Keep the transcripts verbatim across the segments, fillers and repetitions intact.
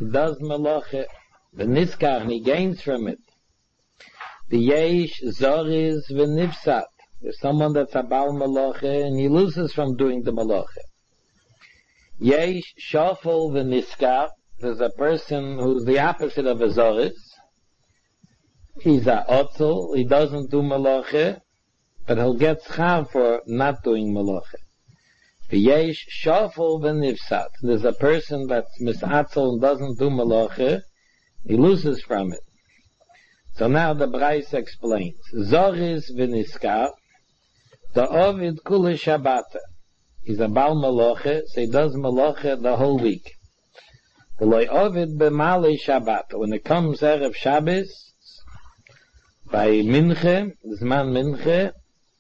he does malacha, the niskar, and he gains from it. The yesh zoriz v'nifsat. There's someone that's a bal malacha, and he loses from doing the malacha. Yesh shafel v'niskar. There's a person who's the opposite of a zoriz. He's a otzel, he doesn't do malacha, but he'll get schar for not doing malacha. V'yesh shafel v'nifsat. There's a person that's misatzel and doesn't do malacha, he loses from it. So now the Braisa explains. Zoriz v'niskar, the ovid kula shabbata. He's a bal malacha, so he does malacha the whole week. The loy ovid b'malei shabbata. When it comes Erev Shabbos, by minche, zman minche,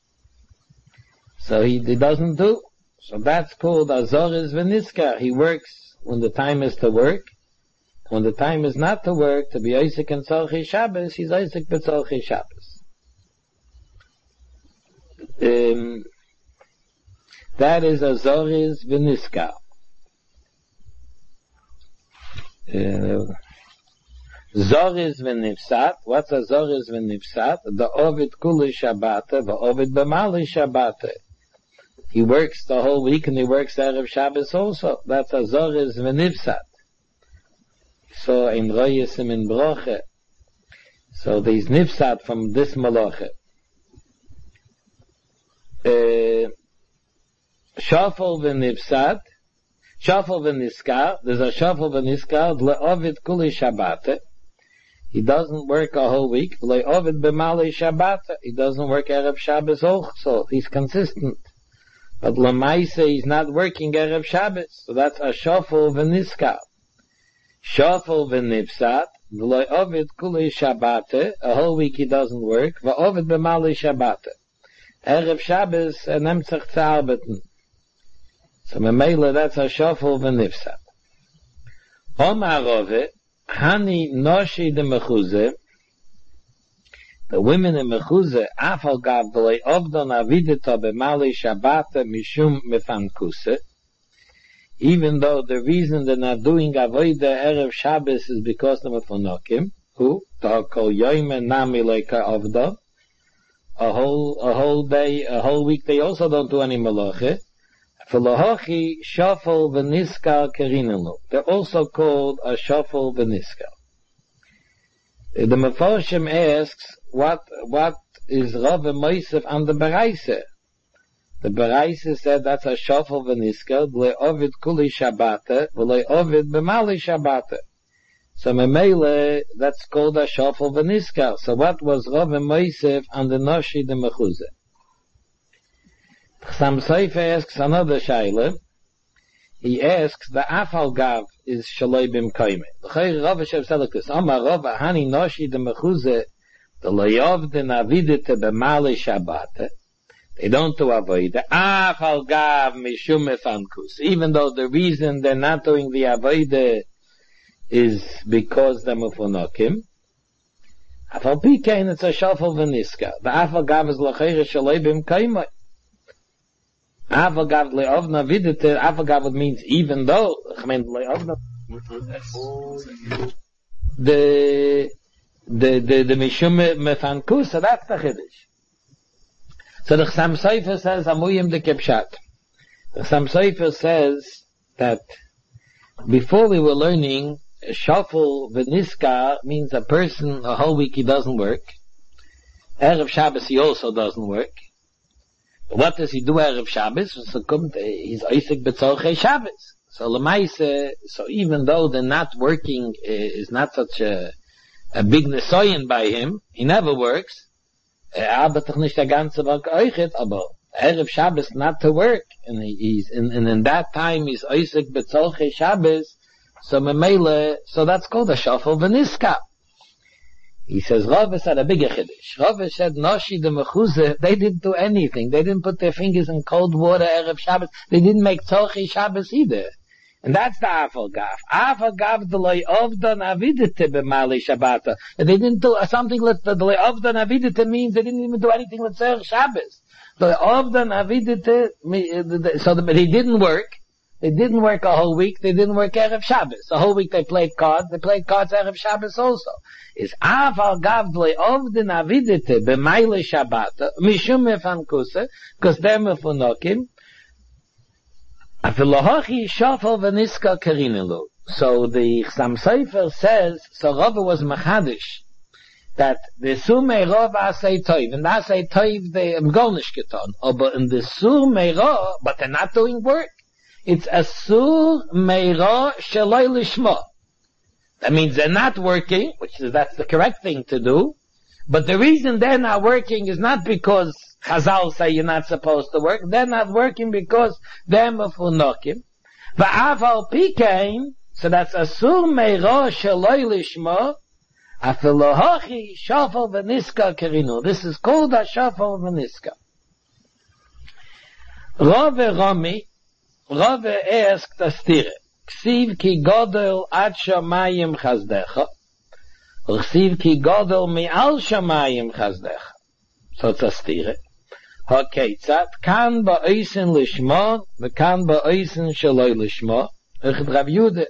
so he, he doesn't do. So that's called azoriz v'niskar. He works when the time is to work. When the time is not to work, to be Isaac and Tzolchei Shabbos, he's Isaac b'Tzolchei Shabbos. Um, that is azoriz v'niskar. Uh, Zoriz v'nifsat. What's a zoriz v'nifsat? The ovid kuli shabbata, the ovid b'mali shabbata. He works the whole week and he works Erev Shabbos also. That's a zoriz v'nifsat. So in royesim in broche. So there's nifsat from this malacha. Uh, Shafel v'nifsat. Shafel v'niskar. There's a shafel v'niskar. Le'ovid kuli shabbata. He doesn't work a whole week. Le'ovid b'malei shabbata. He doesn't work Erev Shabbos also. He's consistent. But Lamaise, he's not working Erev Shabbos. So that's a shafel v'niskar. Shafel v'nifsat. Le'ovid kuli shabbata. A whole week he doesn't work. Le'ovid b'malei shabbata. Erev Shabbos and emtzach tzarbeten. So Memela, that's a shafel v'nifsat. Omar Rove, Hani Noshi de Mechuze, the women in Mechuze, Afal Gav V'lei Ovdon Avidita B'mali Shabbata Mishum Mefankuse, even though the reason they're not doing Avodah Erev Shabbos is because they're Mefonokim, who, Ta'akol Yoime Nami Leika Ovdon, a whole, a whole day, a whole week they also don't do any Malacha. V'lohochi shafel v'niskar kerinelu. They're also called a shafel v'niskar. The Mefarshim asks, what, what is Rav Moisef on the Beraise? The Beraise said that's a shafel v'niskar, le'ovid kuli shabbata, v'le'ovid b'mali shabbata. So Memele, that's called a shafel v'niskar. So what was Rav Moisef on the Noshi de Mechuze? Sam Seifer asks another shaila. He asks, the Afal Gav is Shaloi Bim Koime. The Chayr Rav Hashem said like this, Amar Rav Hani Noshi de Mechuze, the Loyov de Navidite B'mali Shabbata. They don't do Avodah. Afal Gav Mishum Mefankus. Even though the reason they're not doing the Avodah is because they're Mefonokim. Afal Pikein, it's a Shafel V'niska. The Afal Gav is L'chayr Shaloi Bim Koime. Avagav le'ovna vidite, avagav means even though, I mean, le'ovna, the, the, the, the mishum mefankus, so that's the chiddush. So the Chassam Sofer says, amuyim de kepshat. The Chassam Sofer says that before we were learning, shafel v'niskar means a person, a whole week he doesn't work. Erev Shabbos he also doesn't work. What does he do Erev Shabbos? So kommt, he's Isaac b'Tzolchei Shabbos. So Lemaise, so even though the not working is not such a, a big nesoyen by him, he never works. Arbeitet nicht der ganze Woche euchet, aber Erev Shabbos not to work, and he's in, and in that time he's Isaac b'Tzolchei Shabbos. So Memele, so that's called a shafel v'niska. He says, Rav said a bigger chiddush. Rav said, Noshi de Mechuze, they didn't do anything. They didn't put their fingers in cold water Erev Shabbos. They didn't make Tzolchei Shabbos either. And that's the Afal Gav. Afal Gav the loy ovdan avidite b'mali Shabbata. They didn't do something, the loy ovdan avidite means they didn't even do anything with Tzolchei Shabbos. The ovdan avidite, so they didn't work, They didn't work a whole week, they didn't work Erev Shabbos. A whole week they played cards, they played cards Erev Shabbos also. Is aval gavle of the navidete b'mayle Shabbat, mishum mefankuse, because they're mefunokim, afilohachi shafal v'niska kerinelu. So the Chassam Sofer says, so Rava was machadish, that the Sur Meirah v'asei toiv, and the asei toiv they am golnish getan, but in the Sur Meirah, but they're not doing work. It's a Sur Meirah sheloi lishma. That means they're not working, which is, that's the correct thing to do, but the reason they're not working is not because Chazal say you're not supposed to work, they're not working because they're mefunokim. V'aval pikein, so that's a Sur Meirah sheloi lishma, afilohachi shafal v'niska kerinu. This is called a shafal v'niska. Rave Rami, Rave asked a stire, Ksiv ki godel ad shamayim chazdecha, or Ksiv ki godel mi al shamayim chazdecha. So it's a stire. HaKeitzat, kan ba'oisen lishma, v'kan ba'oisen shaloi lishma, echad Rav Yehuda.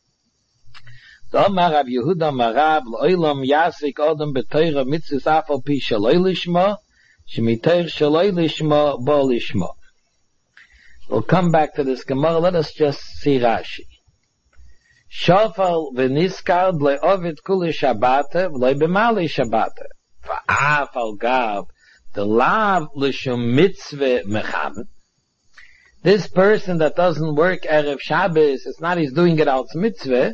Amar Rav Yehuda Marav, l'oilam yasik odom b'toira mitzvus afal pi shaloi lishma, shemitoir shaloi lishma bo lishma. We'll come back to this Gemara. Let us just see Rashi. Shofal v'niskar le'ovid kuli Shabbata v'loi b'mali Shabbata. V'afal gav the lav l'shum mitzvah mechaven. This person that doesn't work Erev Shabbos, it's not he's doing it als mitzvah,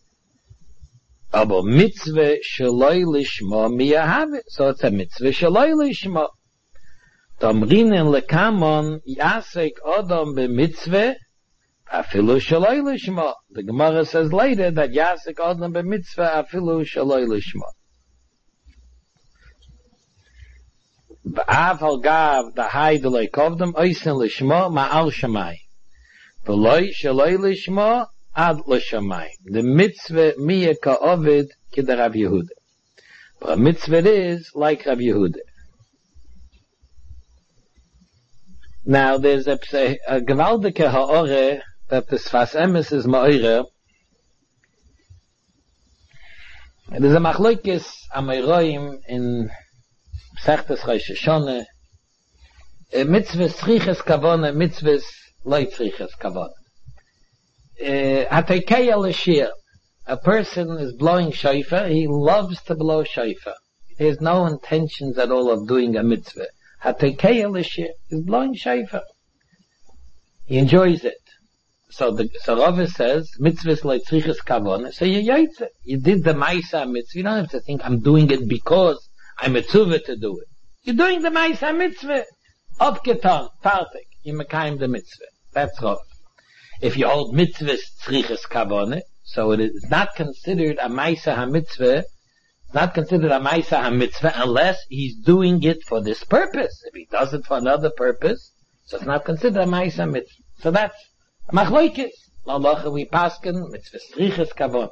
aber mitzvah shaloi lishma miyahavet. So it's a mitzvah shaloi lishma. Tamrinen lekamon yasek odom b'mitzvah afilu shaloi lishma. The Gemara says later that yasek odom b'mitzvah afilu shaloi lishma. B'aval gav the haydelei kovdom oisen lishma ma'al shamay. V'loi shaloi lishma ad l'shamay. The mitzvah miya ka'ovid k'da Rav Yehuda. But a mitzvah is like Rav Yehuda. Now, there's a, a gewaldike ha'ore that the Sfas Emes is ma'ore. There's a machlokes amayroim in Sechtes Rosh Hashanah. Mitzvahs tzriches kavona, mitzvahs loy tzriches kavona. Hatekeya l'shir. A person is blowing shofar, he loves to blow shofar. He has no intentions at all of doing a mitzvah. Hatekeya l'shir. He's blowing shofar. He enjoys it. So the so Rava says, mitzvahs loy tzriches kavona. So you yaitze. You did the Maisa mitzvah. You don't have to think, I'm doing it because I'm a tzuvah to do it. You're doing the Maisa mitzvah. Upgetan, fartig. You mekayim the mitzvah. That's Rava. If you hold mitzvahs tzriches kavone, so it is not considered a Maisa ha-mitzvah, not considered a Maisa ha-mitzvah unless he's doing it for this purpose. If he does it for another purpose, so it's not considered a Maisa ha-mitzvah. So that's machloikis. L'alacha we pasken mitzvahs tzriches kavone.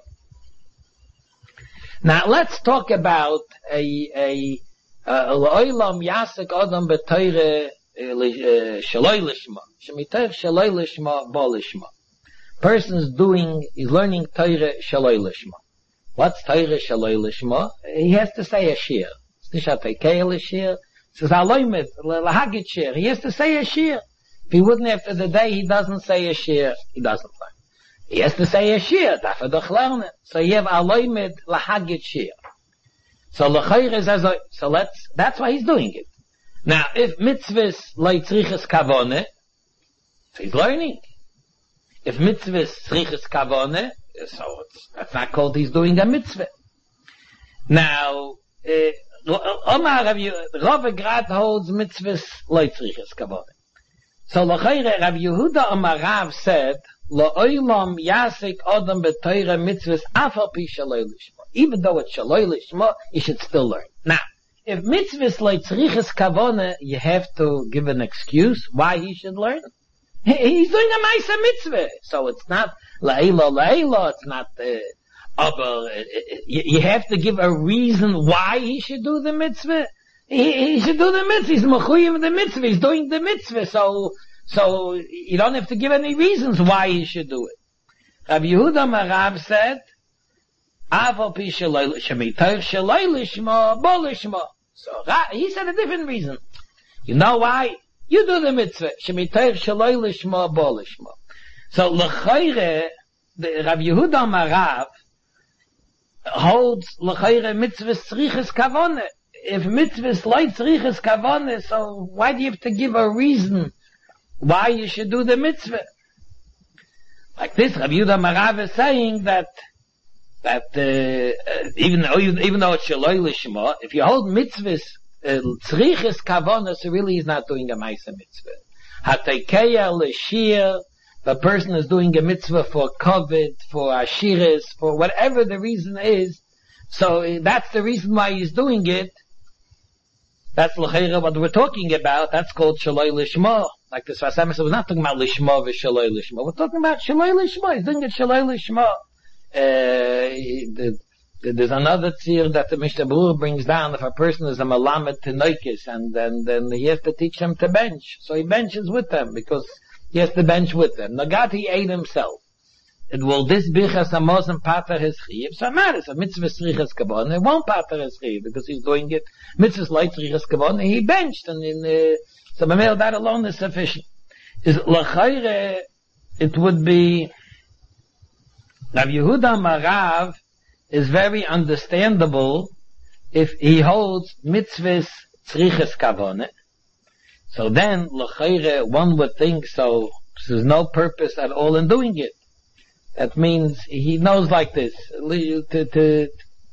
Now let's talk about a, a, a, l'oilam yasek odom b'toire shaloi lishma. Shemitoir shaloi lishma bo lishma. Person's doing, he's learning Torah shaloi lishma. What's Torah shaloi lishma? He has to say a shir. It's not a keil shir. It says aloymed, lahagit shir. He has to say a shir. If he wouldn't after the day, he doesn't say a shir. He doesn't learn. He has to say a shir. Dafadoch learn it. So you have aloymed, lahagit shir. So l'chayr is as so let's, that's why he's doing it. Now, if mitzvahs loy tzriches kavone, so he's learning. If mitzvahs tzriches kavone, so it's, that's not called he's doing a mitzvah. Now, Omar Rav Yehuda grad holds mitzvahs loy tzriches kavone. So l'chayre Rav Yehuda Omar Rav said, Lo'olam yasik odom b'toira mitzvahs afal pi shaloi lishma. Even though it's shaloi lishma, you should still learn. Now, if mitzvahs like tzriches kavona, you have to give an excuse why he should learn. He's doing a Maisa mitzvah, so it's not la'ila la'ila. It's not the uh, uh, you have to give a reason why he should do the mitzvah. He, he should do the mitzvah. He's mechuyim the mitzvah. He's doing the mitzvah. So So you don't have to give any reasons why he should do it. Rabbi Yehuda Marav said, Avo pi shaloi shemitoich shaloi lishma bo lishma. So he said a different reason. You know why? You do the mitzvah. Shemitoich shaloi lishma bo lishma. So l'chayre, Rabbi Yehuda Marav holds l'chayre mitzvah tzriches kavone. If mitzvahs like tzriches kavone, so why do you have to give a reason why you should do the mitzvah? Like this, Rabbi Yehuda Marav is saying that that uh, even though even though it's shaloi lishma, if you hold mitzvahs tzriches kavone, so really he's not doing a ma'aseh mitzvah. Hatekeya l'shir, the person is doing a mitzvah for kovet, for ashiris, for whatever the reason is. So that's the reason why he's doing it. That's l'cheira what we're talking about. That's called shaloi lishma. Like the Sfas Emes, we're not talking about lishma v'shaloi lishma. We're talking about shaloi lishma. He's doing it shaloi lishma. Uh, the, the, there's another tzir that the Mishnah Berurah brings down. If a person is a malamed tenoikis, and then then he has to teach them to bench, so he benches with them because he has to bench with them. Nagat he ate himself. It will this bichas amozim pater his chiyuv. So it matters. A mitzvah tzriches kavon, it won't pater his chiyuv because he's doing it. Mitzvahs like tzriches kavon, he benched, and in uh, so mamel that alone is sufficient. Is l'chayre, it would be Rav Yehuda Marav is very understandable if he holds mitzvahs tzriches kavon. So then l'chayre one would think so. There's no purpose at all in doing it. That means he knows like this. To, to,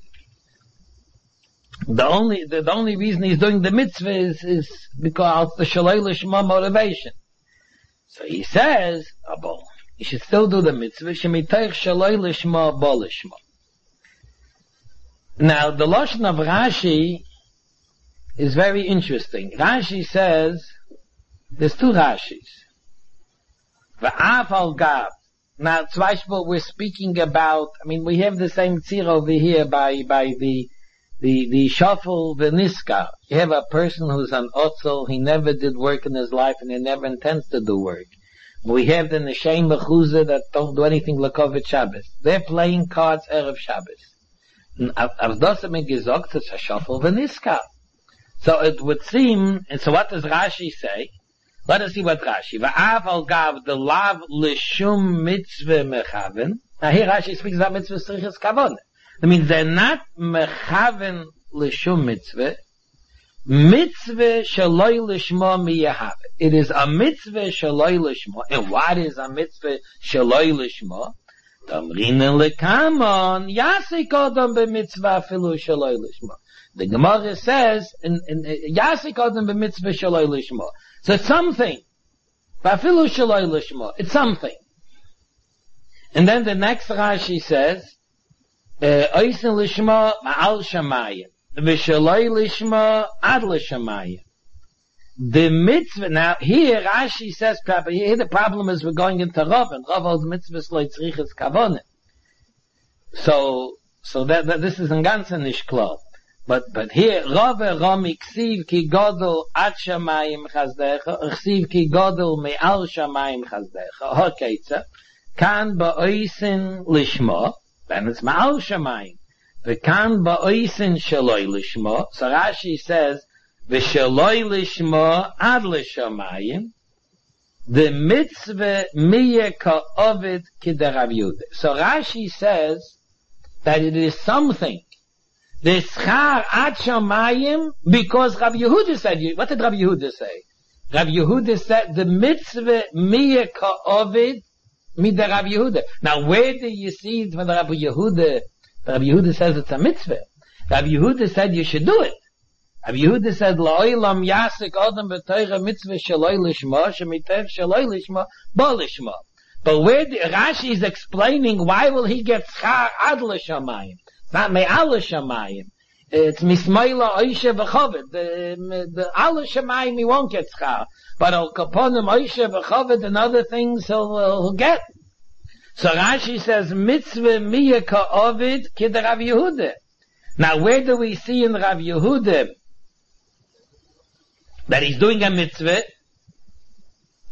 the only the, the only reason he's doing the mitzvah is, is because of the shaloi lishma motivation. So he says, oh, you should still do the mitzvah. Shemiteich shaloi lishma bo lishma. Now the lashon of Rashi is very interesting. Rashi says there's two Rashis. V'af al gav. Now, Zweishbel, we're speaking about, I mean, we have the same tzir over here by, by the, the, the shafel v'niska. You have a person who's an otzel, he never did work in his life and he never intends to do work. We have the nesheim mechuzah that don't do anything l'kovet Shabbos. They're playing cards erev Shabbos. Av das mit gesagt, it's a shafel v'niska. So it would seem, and so what does Rashi say? Let us see what Rashi. Va'av al gav the lav l'shum mitzvah mechaven. Now here Rashi speaks about mitzvah tzriches kavon. That means they're not mechaven l'shum mitzvah. Mitzvah shaloi l'shma miyahav. It is a mitzvah shaloi l'shma. And what is a mitzvah shaloi l'shma? Tamrinen lekamon yasik odom b'mitzvah afilu shaloi l'shma. The Gemara says in yasik odom b'mitzvah shaloi l'shma. So it's something. It's something. And then the next Rashi says, Oisen lishma ma'al shamayim. V'shaloi lishma ad l'shamayim. The mitzvah, now here Rashi says, here the problem is we're going into Rav, and Rav holds mitzvahs lo tzriches kavone. So, so that, that this is in ganzen nicht klar. But, but here, Rav Ram iksiv ki godel ad shamayim chazdecha, iksiv ki godel me'al shamayim chazdecha, ha'keitza, kan ba'oisin lishma, then it's ma'al shamayim, v'kan ba'oisin shaloi lishma, so Rashi says, v'shaloi lishma ad l'shamayim, the mitzvah miye ka'ovid ki de Rav Yehuda. So Rashi says that it is something, the schar ad shamayim, because Rav Yehuda said, what did Rav Yehuda say? Rav Yehuda said the mitzvah miye ka'ovid mi de Rav Yehuda. Now where do you see it when Rav Yehuda, Rav Yehuda says it's a mitzvah? Rav Yehuda said you should do it. Rav Yehuda said la'olam yasik adam b'toira mitzvah shaloi lishma shemitev shaloi lishma bo lishma. But where the, Rashi is explaining why will he get schar ad l'shamayim? Not me'al shamayim. It's mismaila oisha v'chaved. The, the al shamayim he won't get schar. But al kaponim oisha v'chaved and other things he'll, he'll get. So Rashi says, mitzvah miya ka'ovid kid Rav Yehuda. Now where do we see in Rav Yehuda that he's doing a mitzvah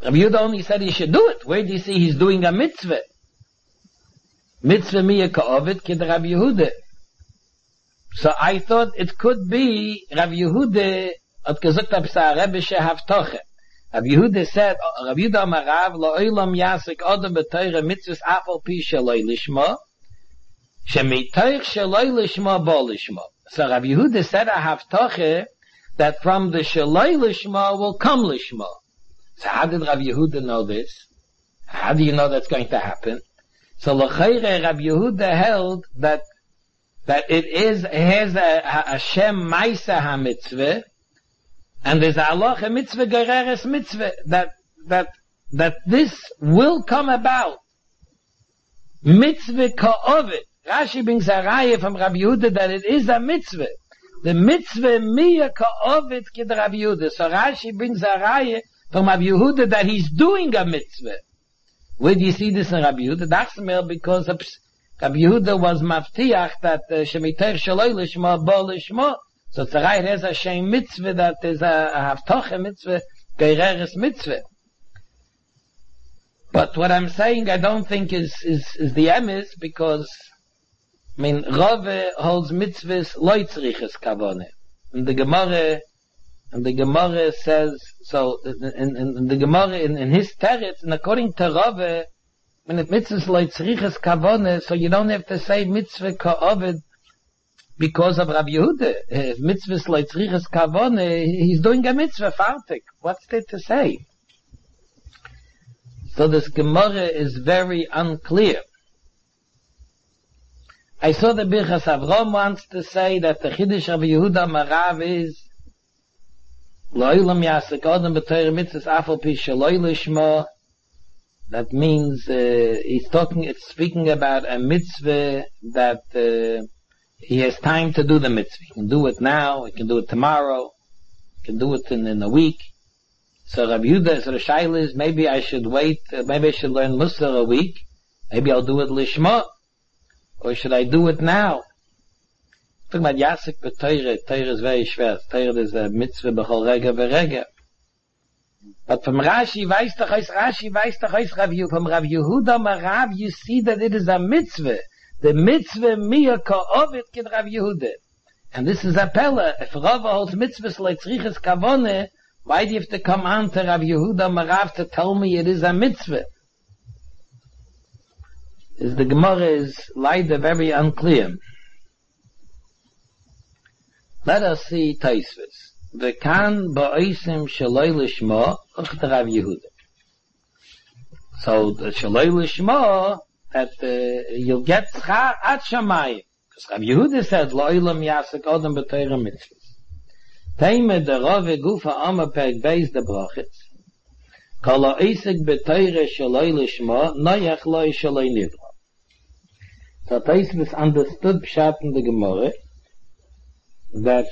Rabbi Yehuda only said he should do it. Where do you see he's doing a mitzvah? Mitzvah miya ka'ovid kid Rabbi Yehuda. So I thought it could be Rabbi Yehuda hat gesagt ab sa Rebbe shehavtoche. Rabbi Yehuda said, Rabbi Yehuda amarav lo olam yasik odem b'teire mitzvahs afal pi shaloi lishma shemiteich shaloi lishma bo lishma. So Rabbi Yehuda said a havtoche that from the shaloi lishma will come lishma. So how did Rabbi Yehuda know this? How do you know that's going to happen? So l'chayre Rabbi Yehuda held that that it is has a, a, a shem maisa ha-mitzvah, and there's a halacha mitzvah gereres mitzvah, that that that this will come about. Mitzvah ka'ovid. Rashi brings a raya from Rabbi Yehuda that it is a mitzvah. The mitzvah miya ka'ovid kid Rabbi Yehuda. So Rashi brings a raya from Rabbi Yehuda that he's doing a mitzvah. Where do you see this in Rabbi Yehuda? That's more because of Rabbi Yehuda was maftiach that shemiteich shaloi lishma bo lishma. So tzarayit has a shem mitzvah that is a, a havtoche mitzvah, geireres mitzvah. But what I'm saying I don't think is, is, is the emes, because, I mean, Rave holds mitzvahs lo tzriches kavone. And the Gemara, and the Gemara says, so, in, in, in the Gemara, in, in his teretz, and according to Rave, when it mitzvahs lo tzriches kavone, so you don't have to say mitzvah ka'ovid because of Rabbi Yehuda. If mitzvahs lo tzriches kavone, he's doing a mitzvah fartik. What's there to say? So this Gemara is very unclear. I saw the Birchas Avram wants to say that the Chiddush Rabbi Yehuda Marav is Lo'ilam Yasek Odom B'Torah Mitzvahs Afal Pi Shaloi Lishma. That means uh, he's talking, it's speaking about a mitzvah that uh, he has time to do the mitzvah. He can do it now, he can do it tomorrow, he can do it in, in a week. So Rabbi Yehuda, so the shaila is, maybe I should wait, uh, maybe I should learn Musar a week, maybe I'll do it Lishma, or should I do it now? Talking about Yasik B'Torah, Torah is very schwer. Torah is a mitzvah b'chol rega v'rega. But from Rashi, weiß doch aus Rashi, weiß doch aus Rabbi Yehuda, from Rabbi Yehuda Marav, you see that it is a mitzvah. The mitzvah miya ka'ovid kid Rabbi Yehuda. And this is a pella. If Rava holds mitzvahs like tzriches kavone, why do you have to come on to Rabbi Yehuda Marav to tell me it is a mitzvah? Is the Gemara is leider very unclear. Let us see Taisvis. V'kan ba'osim shaloi lishma ucht Rabbi Yehuda. So the shaloi lishma, that uh, you'll get schar at shamayim. Because Rabbi Yehuda said, lo'ilam yasek odem b'Torah mitzvahs. Teime de Rave Gufa Amma Perk Beis de Brachitz. Kala Isik B'Torah Shaloi Lishma, Noyach Loi Shaloi Nivra. So Taisvis understood Pshat in the Gemara that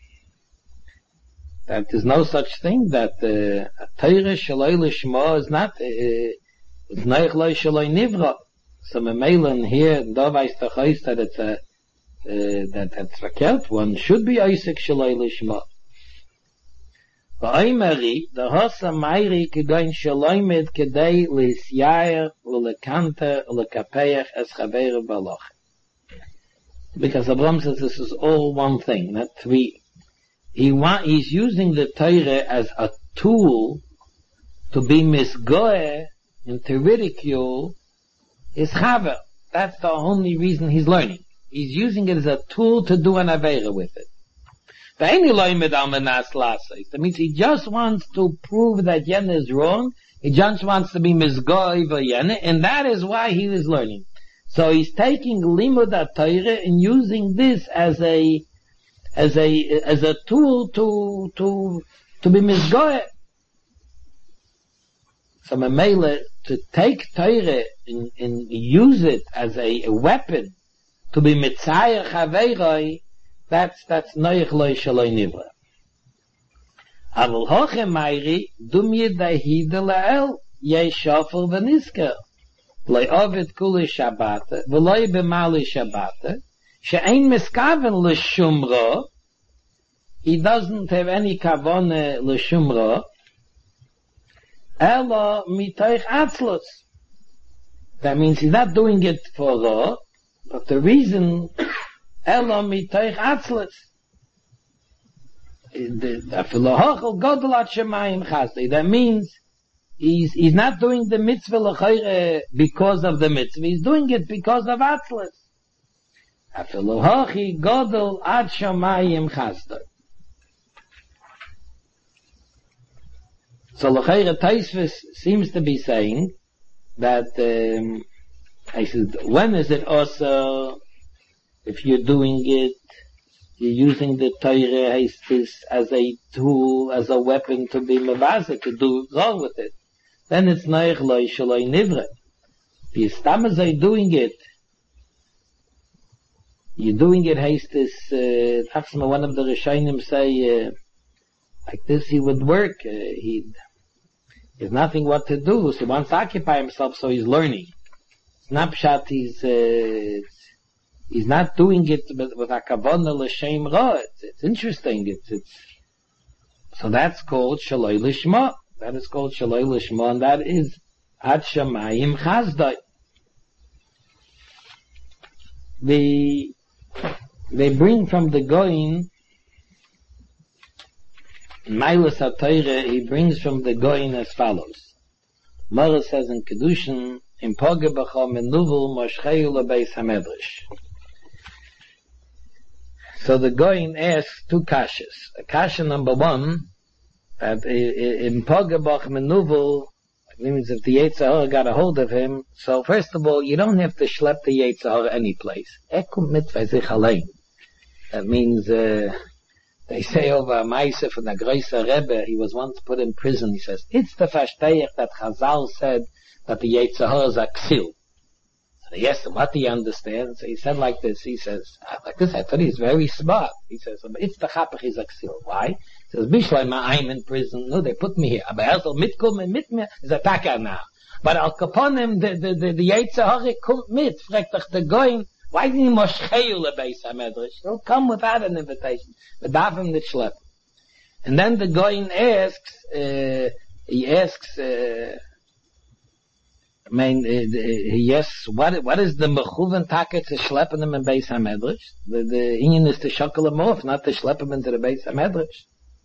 that there's no such thing, that uh, Torah Shaloi Lishma is not, uh, it's Noyach Loi Shaloi Nivra. So Memeilen here, da weiß doch heißt that it's a, uh, that that's verkehrt. One should be Isik Shaloi Lishma. V'aymari, the hosa mayri kegoin shaloimed kedei l'isyair u'lekanta u'lekapeach es chaveru baloch. Because Abraham says this is all one thing. That we, he want, he's using the Torah as a tool to be misgoeh and to ridicule his chaver. That's the only reason he's learning. He's using it as a tool to do an avera with it. That means he just wants to prove that Yen is wrong. He just wants to be misgoy over Yen, and that is why he is learning. So he's taking limud Torah and using this as a as a as a tool to to to be misgoy. So Mamela, to take Torah and, and use it as a, a weapon to be mitzayer chaveiroi, that's that's noich loy shaloi nivra. Avol hoche mayri dum yedahide lael yei shofel v'nisker loy ovid kuli shabbata v'loy b'mali shabbata she'ein miskaven l'shumra. He doesn't have any kavone l'shumra. Ela mitoich atzlus. That means he's not doing it for law, but the reason, Ela mitoich atzlus. That means he's, he's not doing the mitzvah because of the mitzvah, he's doing it because of atzlus. Afilohachi godel ad shamayim chasdai. So L'chayre Taisvis seems to be saying that um, I said, when is it also if you're doing it, you're using the Torah as a tool, as a weapon to be mevazik, to do wrong with it, then it's noich loy shaloi nivre. If you stam as I doing it, you're doing it hastis, uh, one of the Rishonim say, uh, like this he would work, uh, he'd There's nothing what to do, so he wants to occupy himself, so he's learning. Snapshot, he's, uh, he's not doing it with, with a kavanah l'shem ra. It's, it's interesting, it's, it's, so that's called shaloi lishma. That is called shaloi lishma, and that is ad shamayim chazdai. They, they bring from the Goin, Mailus HaTorah, he brings from the Goin as follows. Mara says in Kedushin, in Poge B'cha Menuvel Moshcheu L'Beis HaMedrash. So the Goin asks two kashas. Kasha number one, that in Poge B'cha Menuvel, it means if the Yetzer Hara got a hold of him, so first of all, you don't have to schlep the Yetzer Hara any place. Ekum mitzvah sich allein. That means, uh, they say over a Maisa from the Groiser Rebbe, he was once put in prison, he says, it's the Verstehech that Chazal said that the Yetzer Hara is a ksil. So they asked him, what do you understand? So he said like this, he says, like this, I thought he's very smart. He says, it's the Chapach is a ksil. Why? He says, Bishlai ma, I'm in prison. No, they put me here. Aber er soll mitkommen mit mir, is a Taka now. But Al Kaponim, the, the, the, the Yetzer Hara kommt mit, fragt doch the Goin, why didn't he Moshcheu L'Beis HaMedrash? He'll come without an invitation. But Davim the Shlep. And then the Goin asks, uh, he asks, uh, I mean, uh, he asks, what, what is the Mechuven Taka to schlep him in Beis HaMedrash? The, the Indian is to shackle him off, not to schlep him into the Beis HaMedrash.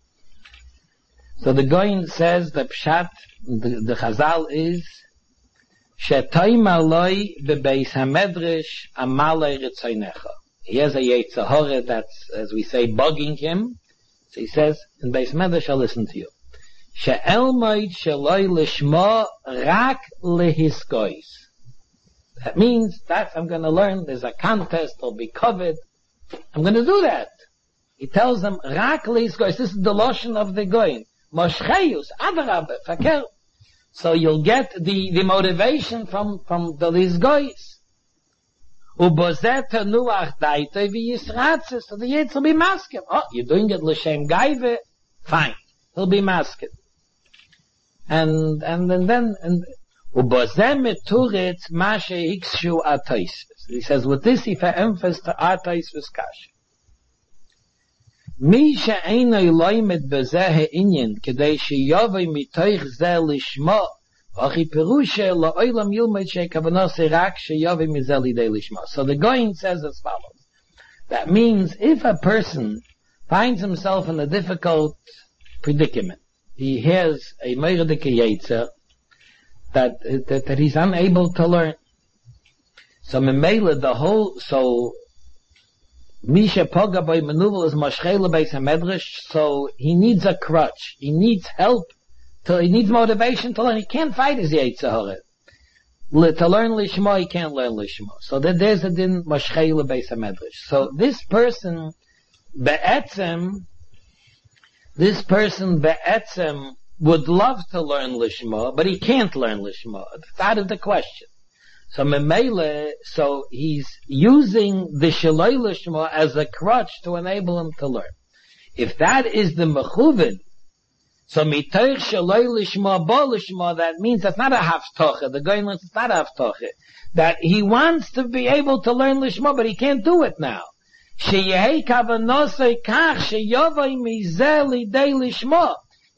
So the Goin says the Pshat, the, the Chazal is, Shetoim aloi bebeis hamedrash amalei ritzaynecha. He has a Yetzer Hara that's, as we say, bugging him. So he says, in Beis Medrash, I'll listen to you. She'el moed sheloi lishma rak lehiskois. That means that I'm going to learn, there's a contest, it'll be covered. I'm going to do that. He tells them, rak lehiskois. This is the lotion of the Goin. Moshcheyus, adarabbe, faker. So you'll get the, the motivation from, from the Lizgois. Ubozet nuach daitoi v'yisratzis. So the Yetzer will be masking. Oh, you're doing it l'shem gaive? Fine. He'll be masking. And, and, and then, and, ubozet meturitz mashe ikshu atoisvis. He says, with this he emphasizes to atoisvis kash. מי שאינו לומד בזה העניין כדי שיובא מתוך זה לשמו, וכי פירושה לעולם ילמד שהכוונה זה רק שיובא מזה לידי לשמו. So the Goin says as follows. That means if a person finds himself in a difficult predicament, he has a meirdike yetzer that, that that he's unable to learn. So memela the whole so Misha Poga by Menuvel is Moshcheu L'Beis HaMedrash, so he needs a crutch. He needs help. To, he needs motivation to learn. He can't fight his Yetzer Hara. To learn Lishma, he can't learn Lishma. So that there's a din Moshcheu L'Beis HaMedrash. So this person, Be'etzem, this person Be'etzem would love to learn Lishma, but he can't learn Lishma. It's out of the question. So Memele, so he's using the Shaloi Lishma as a crutch to enable him to learn. If that is the Mechuven, so Mitoich Shaloi Lishma Bo Lishma, that means that's not a Haftoche. The guy learns it's not a Haftoche. That he wants to be able to learn Lishma, but he can't do it now. Sheyehei Kavanosei Kach Sheyovai Mizeh Lidei Lishma.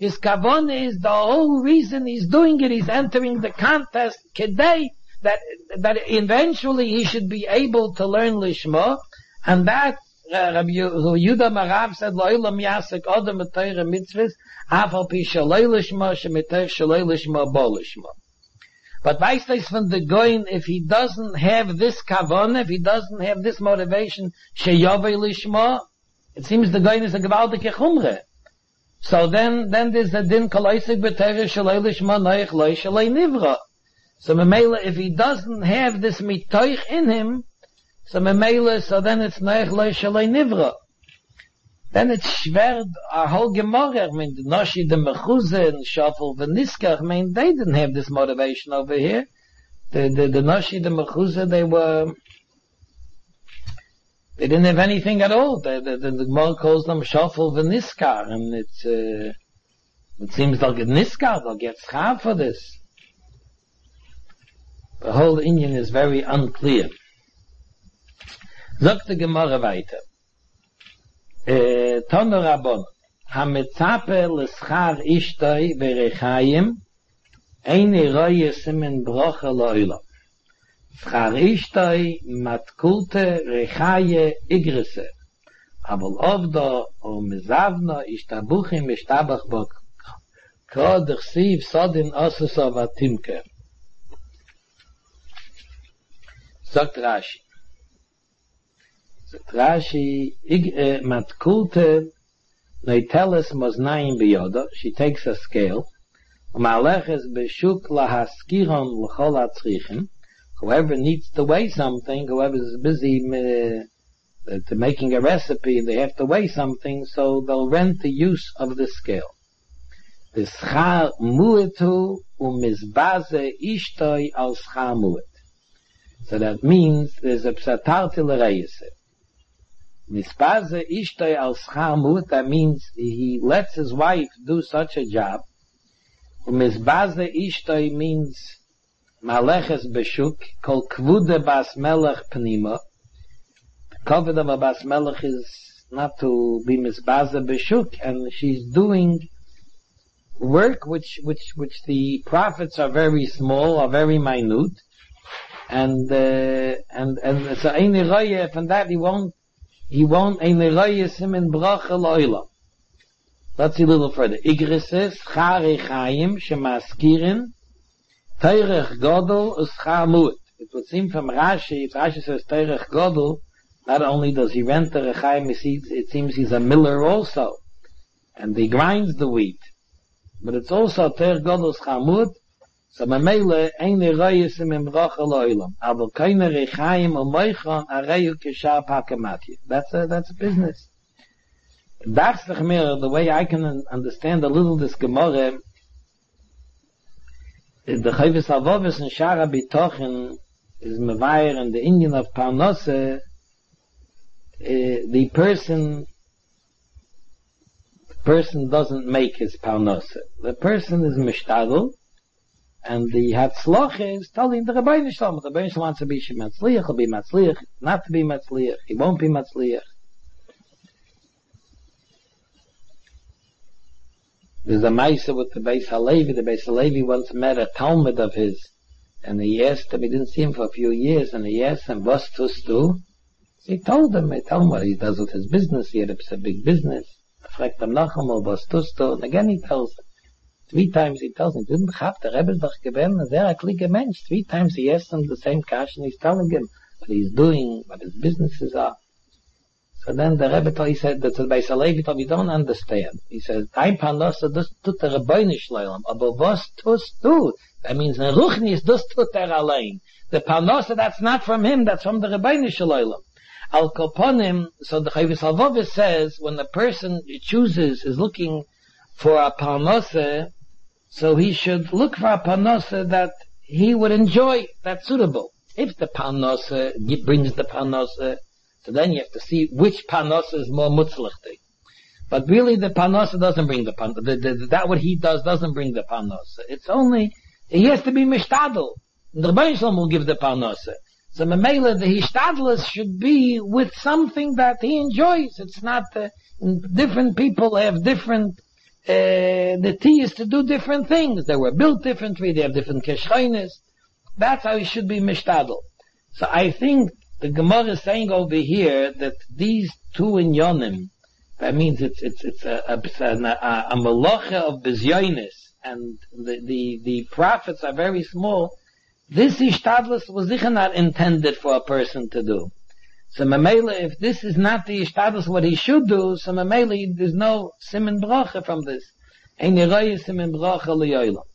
His kavanah is the whole reason he's doing it. He's entering the contest kedei, that that eventually he should be able to learn lishma, and that uh, Rabbi Yehuda Marav said, "Lo'ilam yasek adam b'Torah mitzvahs, afal pi shalei lishma shemitech shalei lishma bo lishma." But weißt du von the goin, if he doesn't have this kavanah, if he doesn't have this motivation, sheyavei lishma, it seems the goin is a gewaltige chumre. So then, then there's a din kolaisik b'Torah shalei lishma noich loy shalei nivra. So Memela, if he doesn't have this mitoich in him, so Memela, so then it's noich loy shalei nivra. Then it's schwer, a whole Gemara, I mean, the Noshi, the Mechuzah, and Shafel, the Niskach, I mean, they didn't have this motivation over here. The, the, the Noshi, the Mechuzah, they were, they didn't have anything at all. The, the, the, the Gemara calls them Shafel, the Niskar, and it's, uh, it seems they'll get Niskar, they'll get Schar for this. The whole Indian is very unclear. Sagt the Gemara weiter. Tono Rabon, hametzape l'schar ishtoi v'rechayim, eine roye simen broche lo'ila. Schar ishtoi matkulte rechaye igrese, aber ovdo o mezavno ishtabuchim ishtabach bok, kro d'chsiv sodin osus avatimke. Sagt Rashi. Rashi, uh, matkulte, neiteles moznaim biyoda, she takes a scale, umaleches beshuk lahaskiron l'chol atzrichen, whoever needs to weigh something, whoever is busy uh, to making a recipe, they have to weigh something, so they'll rent the use of the scale. The schar muetu umizbaze ishtoi al schar muet. So that means there's a psatarti l'reyese. Mispaze ishtoi al schar muet, that means he lets his wife do such a job. Mispaze ishtoi means maleches beshuk, kol kvude bas melech pnima. The kavod of a bas melech is not to be mispaze beshuk, and she's doing work which, which, which the profits are very small, are very minute, and, uh, and, and so ein roye, from that he won't He won't ein roye simen bracha lo'ila. Let's see a little further. Igreses, chare chayim, shemaskirin, teirech godel, uschar muet. It would seem from Rashi, if Rashi says teirech godel, not only does he rent the rechayim, it seems he's a miller also. And he grinds the wheat. But it's also teirech godel, uschar muet, so memele ein roye simen bracha lo'ila. Aber keine rechayim o moichon areyu kishar pakamati. That's a, that's a business. That's the Gemara, the way I can understand a little this Gemara. The Chavis Avovis and Shara Bitochen is Mevayer and the Indian of Parnose, uh, the person, the person doesn't make his Parnose. The person is Mishtadel, and the Hatzloch is telling the Rabbeinu Shalom. The Rabbeinu Shalom wants to be Matzliach, he'll be Matzliach, not to be Matzliach, he won't be Matzliach. There's a Maisa with the Beis Halevi. The Beis Halevi once met a Talmud of his, and he asked him, he didn't see him for a few years, and he asked him, "What's tust du?" So he told him, he told him what he does with his business. He had a big business. Fragt him noch einmal, "Was tust du?" And again he tells him. Three times he tells him, "Didn't have the Rebbe doch gewesen, a sehr klige Mensch." Three times he asks him the same question. He's telling him what he's doing, what his businesses are. So then the Rebbe told, he said, that the Beis Halevi told, "We don't understand." He says, "Dein Parnasse, das tut der Rebbeinu Shalom, aber was tust du?" That means, in Ruchnis, das tut er allein. The Parnasse, that's not from him, that's from the Rebbeinu Shalom. Al Koponim, so the Chavis Halvovis says, when the person chooses, is looking for a Parnasse, so he should look for a Parnasse that he would enjoy, that's suitable. If the Parnasse brings the Parnasse, so then you have to see which Parnasse is more mutzlichtig. But really the Parnasse doesn't bring the Parnasse. The, the, that what he does doesn't bring the Parnasse. It's only, he has to be mishtadel. The Rebbeinu Shalom will give the Parnasse. So Memela, the hishtadlus should be with something that he enjoys. It's not, uh, different people have different uh, the tea is to do different things. They were built differently, they have different keshchines. That's how it should be mishtadel. So I think the Gemara is saying over here that these two inyonim, that means it's it's it's a a, a, a malacha of bezyonis, and the, the the prophets are very small. This ishtadlus was sicher not intended for a person to do. So Mamela, if this is not the ishtadlus what he should do, so Mamela, there's no simen bracha from this. Ein yerayis simen bracha liyolam.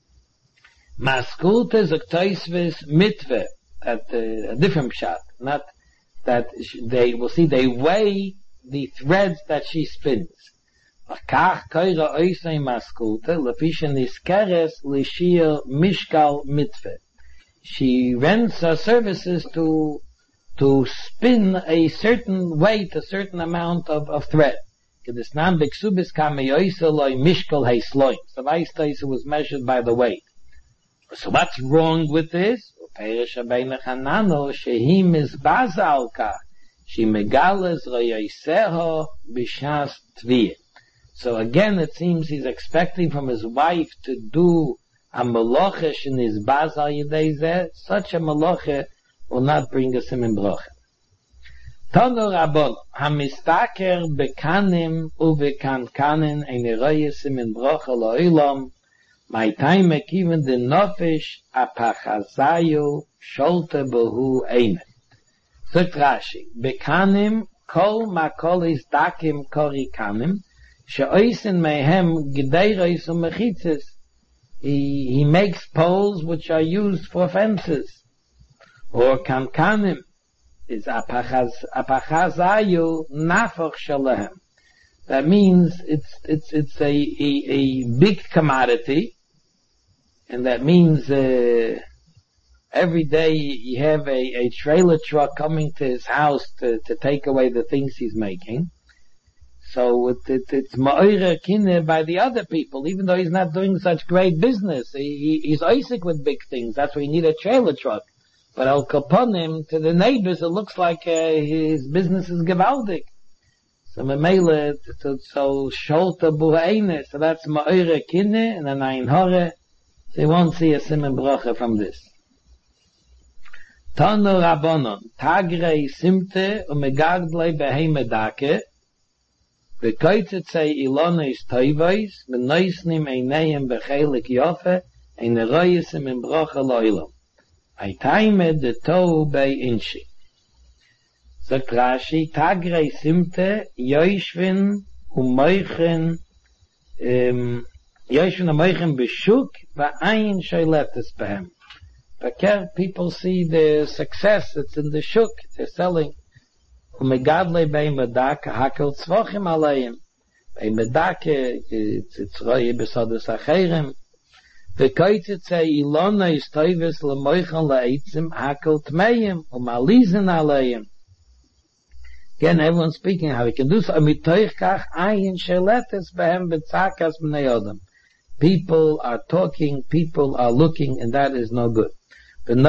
Maskulte zaktaisves mitve, at uh, a different pshat, not that they will see they weigh the threads that she spins. Akach koira oisei maskulte lefishen iskeres lishir mishkal mitve. She rents her services to to spin a certain weight, a certain amount of, of thread. Kedesnam beksubis kameyoisa loy mishkal heisloim. So Vaistais was measured by the weight. So what's wrong with this? Perish Rabbeinu Hanano shehi mizbaza al kach she megales royaiseho b'shas tviyah. So again, it seems he's expecting from his wife to do a maloche in his bazal yedei. Such a maloche will not bring us him in bracha. Tonu Rabban hamistaker bekanim uvekankanin ein royes him in bracha lo'ilam. My time even the nofesh apachazayu sholte behu eine. So Rashi, bekanim kol makol is dakim korikanim she'oisen mehem gdeiros umechitzes. He he makes poles which are used for fences. Or kankanim is apachaz apachazayu nafoch shalahem. That means it's it's it's a a, a big commodity. And that means uh, every day you have a, a trailer truck coming to his house to, to take away the things he's making. So it, it, it's ma'orer kineh by the other people, even though he's not doing such great business. He, he, he's Isaac with big things. That's why you need a trailer truck. But al kaponim, to the neighbors, it looks like uh, his business is gewaldig. So memele, so so sholta buhaine, so that's ma'orer kineh and an ein hore. So you won't see a simen bracha from this. Tanu Rabbanon, Tagrei Simte u'megadlei beheime dake, v'koitzei ilonis toivos, v'noisnim eineim bechelik yofe, ein eroyisim in bracha lo'ilam. Aitaime de tou bei inshi. So Rashi, Tagrei Simte, yoishvin u'moichen, um, yoishvin u'moichen b'shuk, v'ayin shoyletes behem. But people see the success that's in the shuk, they're selling. Umegadle bei medake hakel tzvochim aleim. Bei medake, it's roye besodus acherem. V'koitzitze ilona is toives lemoichan le'etzim hakel tmeim, umalizen aleim. Again, everyone's speaking how we can do so. Amitoich kach ayin sheletes behem betzakas b'nei odom. People are talking, people are looking, and that is no good. These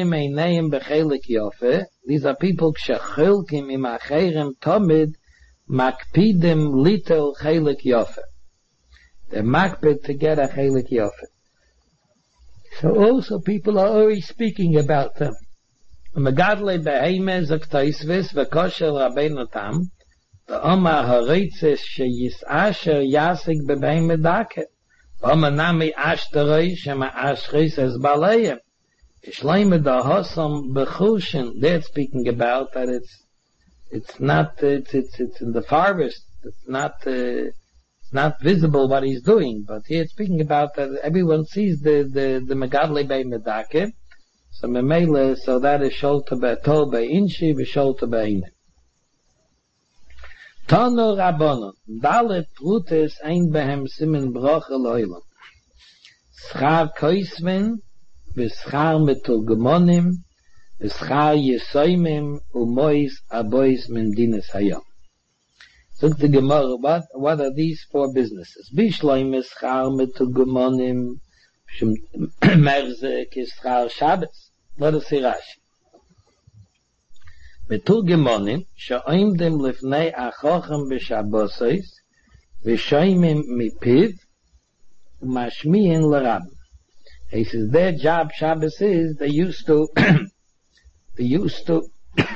are people kshechilkim im acherem tomid makpidim litel chelik yofe. They're makpid to get a chelik yofe. So also people are always speaking about them. Megadle beheime zaktaisvis v'kosher rabbeinu tam v'omar haritzes sheyisasher yasik bebeheime dake v'omar nami ashteroi shema ashris es baleim. They're speaking about that it's it's not it's it's it's in the forest. It's not uh, it's not visible what he's doing. But here it's speaking about that everyone sees the the the megadle bei medake. So memele, so that is sholta be'tol be'inshi v'sholta be'ine. Tanu Rabbanon dalet prutes ein behem simen bracha lo'ilam. Schar koisven v'schar metulgemonim, v'schar yesoimim, u'mois abois mendines hayom. So the Gemara, what, what are these four businesses? Bishloim v'schar metulgemonim, merzek v'schar Shabbos. Let us see Rashi. Metulgemonim, she'oimdim lifnei achochem b'shabbosos, V'shoymim mipiv, u'mashmiyin l'rab. He says their job, Shabbos, is they used to, they used to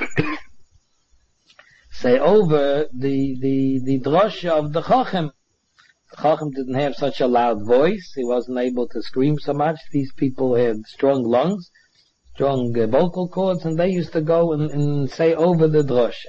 say over the, the, the drosha of the Chochem. The Chochem didn't have such a loud voice. He wasn't able to scream so much. These people had strong lungs, strong uh, vocal cords, and they used to go and, and say over the drosha.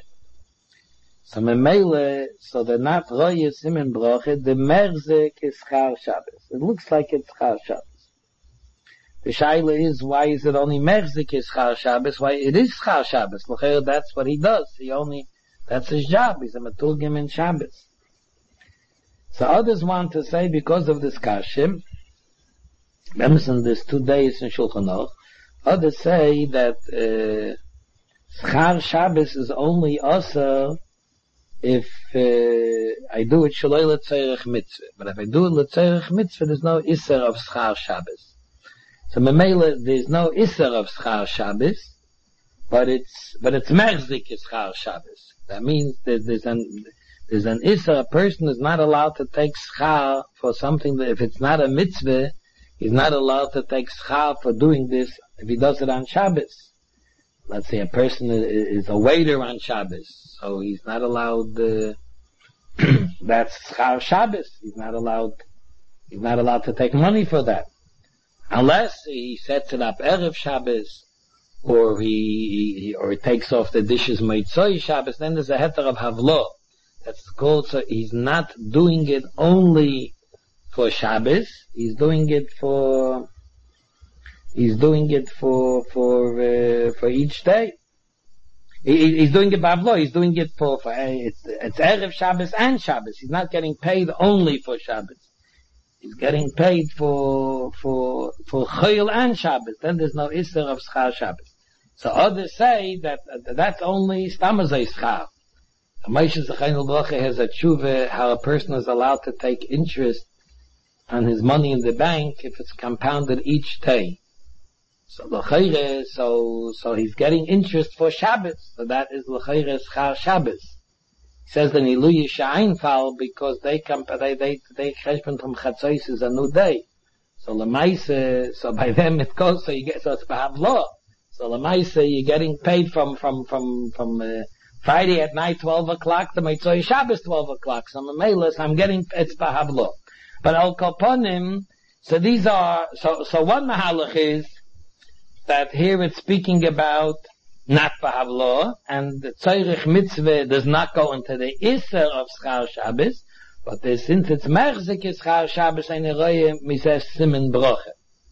So memele, so they're not roye simen broche, the merzik is Char Shabbos. It looks like it's Char Shabbos. The shaila is, why is it only merzik is Char Shabbos? Why it is Char Shabbos? L'chayr, that's what he does. He only, that's his job. He's a meturgim in Shabbos. So others want to say, because of this kashim, mentioned this two days in Shulchan Aruch, others say that uh, Char Shabbos is only also if uh, I do it shaloi l'tzerich mitzvah. But if I do it l'tzerich mitzvah, there's no iser of Schar Shabbos. So memela, there's no iser of Schar Shabbos, but it's but it's merzik is Schar Shabbos. That means that there's an there's an iser. A person is not allowed to take schar for something that, if it's not a mitzvah, he's not allowed to take schar for doing this if he does it on Shabbos. Let's say a person is a waiter on Shabbos, so he's not allowed, uh, that's Schar Shabbos. He's not allowed, he's not allowed to take money for that. Unless he sets it up Erev Shabbos, or he, he or he takes off the dishes Meitzoi Shabbos, then there's a heter of Havlo. That's called, so he's not doing it only for Shabbos, he's doing it for, He's doing it for for uh, for each day. He, he's doing it by Avlo. He's doing it for for uh, it's it's Erev Shabbos and Shabbos. He's not getting paid only for Shabbos. He's getting paid for for for Chayil and Shabbos. Then there's no Isser of Schar Shabbos. So others say that uh, that's only Stamazay Schar. Moshe Zechayil Bracha has a tshuva how a person is allowed to take interest on his money in the bank if it's compounded each day. So l'chayre, so so he's getting interest for Shabbos. So that is l'chayre Schar Shabbos. He says the Niluyi Sha'ainfal because they come they they they cheshbon from Chatzos is a new day. So l'maise, so by them it goes. So you get so it's b'havlo. So l'maise you're getting paid from from from from uh, Friday at night twelve o'clock to Meitzoi Shabbos twelve o'clock. So l'meilas I'm getting it's b'havlo. But al koponim, so these are so so one mahalach is that here it's speaking about not b'havlo, and the tzorich mitzvah does not go into the iser of Schar Shabbos, but there, since it's merzik is Schar Shabbos, eine roye mises simen broche.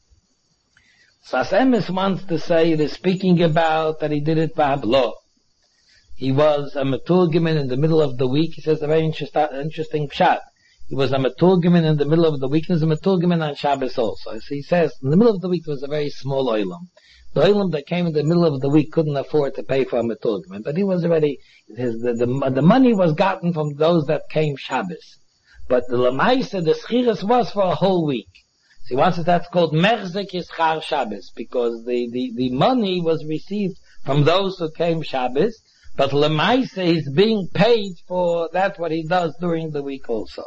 So as Emes wants to say, it is speaking about that he did it b'havlo. He was a meturgimin in the middle of the week. He says a very interesting, interesting pshat. He was a meturgimin in the middle of the week. He was a meturgimin on Shabbos also. So he says, in the middle of the week, there was a very small oilam. The oilam that came in the middle of the week couldn't afford to pay for a meturgimin. But he was already, his, the, the, the money was gotten from those that came Shabbos. But the lemaisa, the schiras was for a whole week. So he wants it, that's called merzik Schar Shabbos, because the, the, the money was received from those who came Shabbos, but lemaisa is being paid for that what he does during the week also.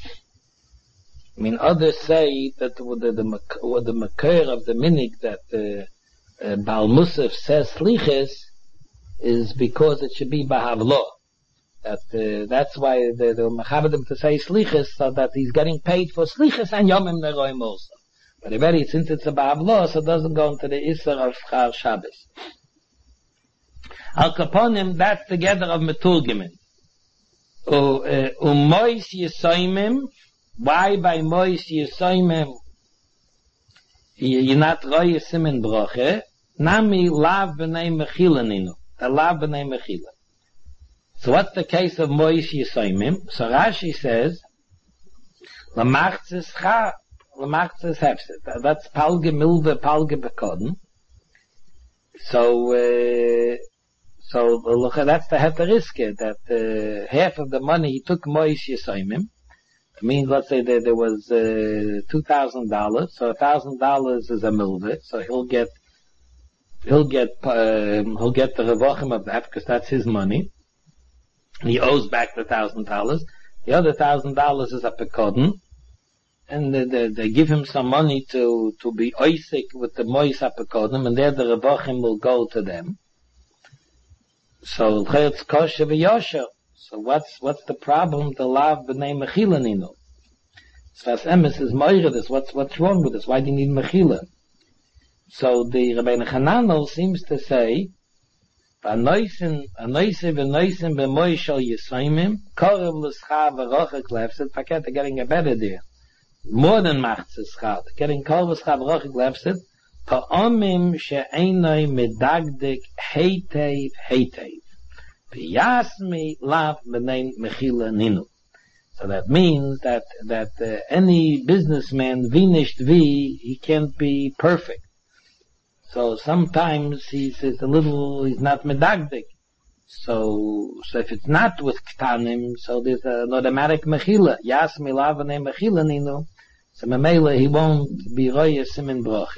I mean, others say that the the, the, the makar of the minig that uh, uh, Baal Musaf says sliches is because it should be b'havlo. That uh, that's why the the mechabedim to say sliches, so that he's getting paid for sliches and yomim neroim also. But already since it's a b'havlo, so it doesn't go into the iser of Schar Shabbos. Al kaponim, that's together of meturgimin. Umois yisoimim. Why by Mois Yisoimim you're not roye simen broche? Nami lav b'nei mechila ninu. The lav b'nei mechila. So what's the case of Mois Yisoimim? So Rashi says, Lamachtzis cha, Lamachtzis hefset. That's palge milve, palge bekoden. So, uh, so look, that's the heteriske, that uh, half of the money he took Mois Yisoimim. I mean, let's say that there was uh, two thousand dollars, so a thousand dollars is a milveh, so he'll get he'll get uh, he'll get the revochim of that because that's his money. He owes back the thousand dollars. The other thousand dollars is a pekodin, and they, they, they give him some money to, to be oisik with the mois apekodim, and there the revochim will go to them. So, it's kosher v'yosher. So what's, what's the problem? The lav b'nei mechila ninu. Sfas emes is moire this. What's, what's wrong with this? Why do you need mechila? So the Rabbeinu Hananel seems to say, Anoisin, anoisin v'noisin b'moi shal yisoimim, korev l'scha v'rochek lefset, forget they're getting a better deal. More than machzes schad, getting korev l'scha v'rochek lefset, pa'omim she'enoi medagdik heitev heitev. V'yasmi lav b'nei mechila ninu. So that means that, that uh, any businessman, vinisht vi, he can't be perfect. So sometimes he's, he's a little, he's not medagdik. So, so if it's not with ktanim, so there's an automatic mechila. Yas milavane mechila ninu. So memela, he won't be roya simin broche.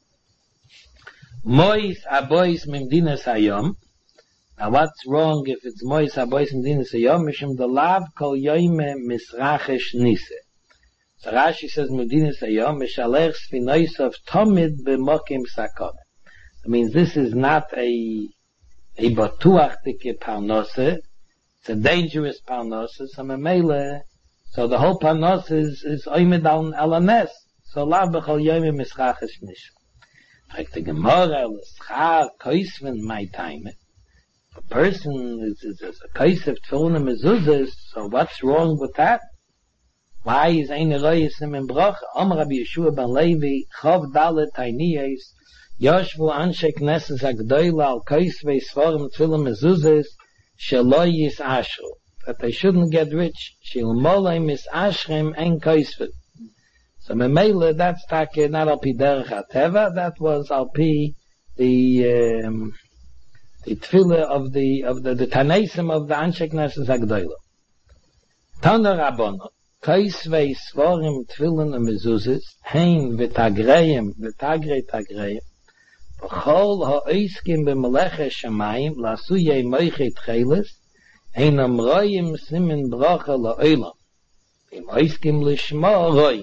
Mois abois mimdinas hayom. Now what's wrong if it's mois abois mimdinas hayom? Mishim the lav kol yoime misrachesh nise. So Rashi says, Medinas Hayom, Mishalech Sfinoisov Tomid B'mokim Sakon. That means this is not a, a batuachtike parnose. It's a dangerous parnose. So Memele, so the whole parnose is, is oimed al alanes. So Lav B'chol Yoime Mischachesh Nish. Like the Gemara, L'schar, Koisven, my time. A person is, is, is a Koisv Tfunim Mezuzes, so what's wrong with that? Why is eine Reis im Bruch? Om Rabbi Yeshua ben Levi, Chov Dalet Tainiyes, Yoshvu Anshe Knesses Agdoila al Koisvei Svarim Tfilim Mezuzes, Shelo Yis Ashru. That they shouldn't get rich. Shil Molei Mis Ashrem En Koisvei. So Memele, that's take not al pi derech hateva, that was al pi the, um, the Tfila of the, of the, the Tanesim of the Anshe Knesses Agdoila. Tana Rabbanot. Kaisvei Svarim Tfilen and Mezuzis, Hein V'tagreim, V'tagrei Tagreim, V'chol ha'oiskim b'meleche shamayim, L'asuyei moiche tcheles, Einam royim simin bracha la'olam, V'im oiskim l'shma royim.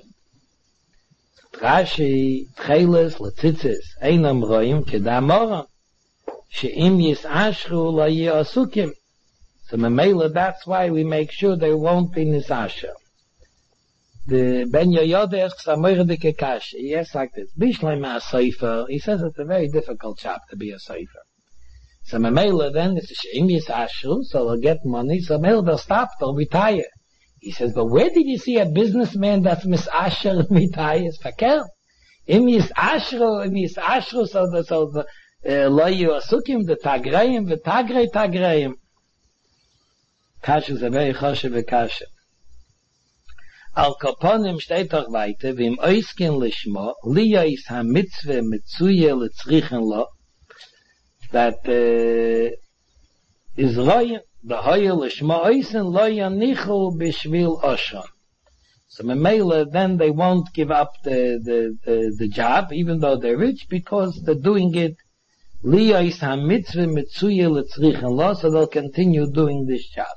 Rashi tcheles l'tzitzis, Einam royim kedamora, She'im yis'ashru la'yi asukim. So Memela, that's why we make sure they won't be nisasha. The Ben Yoyod asks a moirdike kash. He asks like this: Bishlei ma sofer. He says it's a very difficult job to be a sofer. So Memela then it's a sheim yisashru, so they'll get money. So Memela they'll stop, they'll retire. He says, but where did you see a businessman that's misasher and retires? Fakel. Im yisashru, im yisashru, so the so the lo yasukim the tagreim, the tagrei tagreim. Kash is a very choshev kasha. Al Kaponim steht doch weiter, wie im Oiskin Lishma, Liya is ha mitzvah mitzuye letzrichen lo, that uh, is roya, the hoya Lishma Oisin loya nichu bishvil oshon. So Memela, then they won't give up the, the, the, the job, even though they're rich, because they're doing it, Liya is ha mitzvah mitzuye letzrichen lo, so they'll continue doing this job.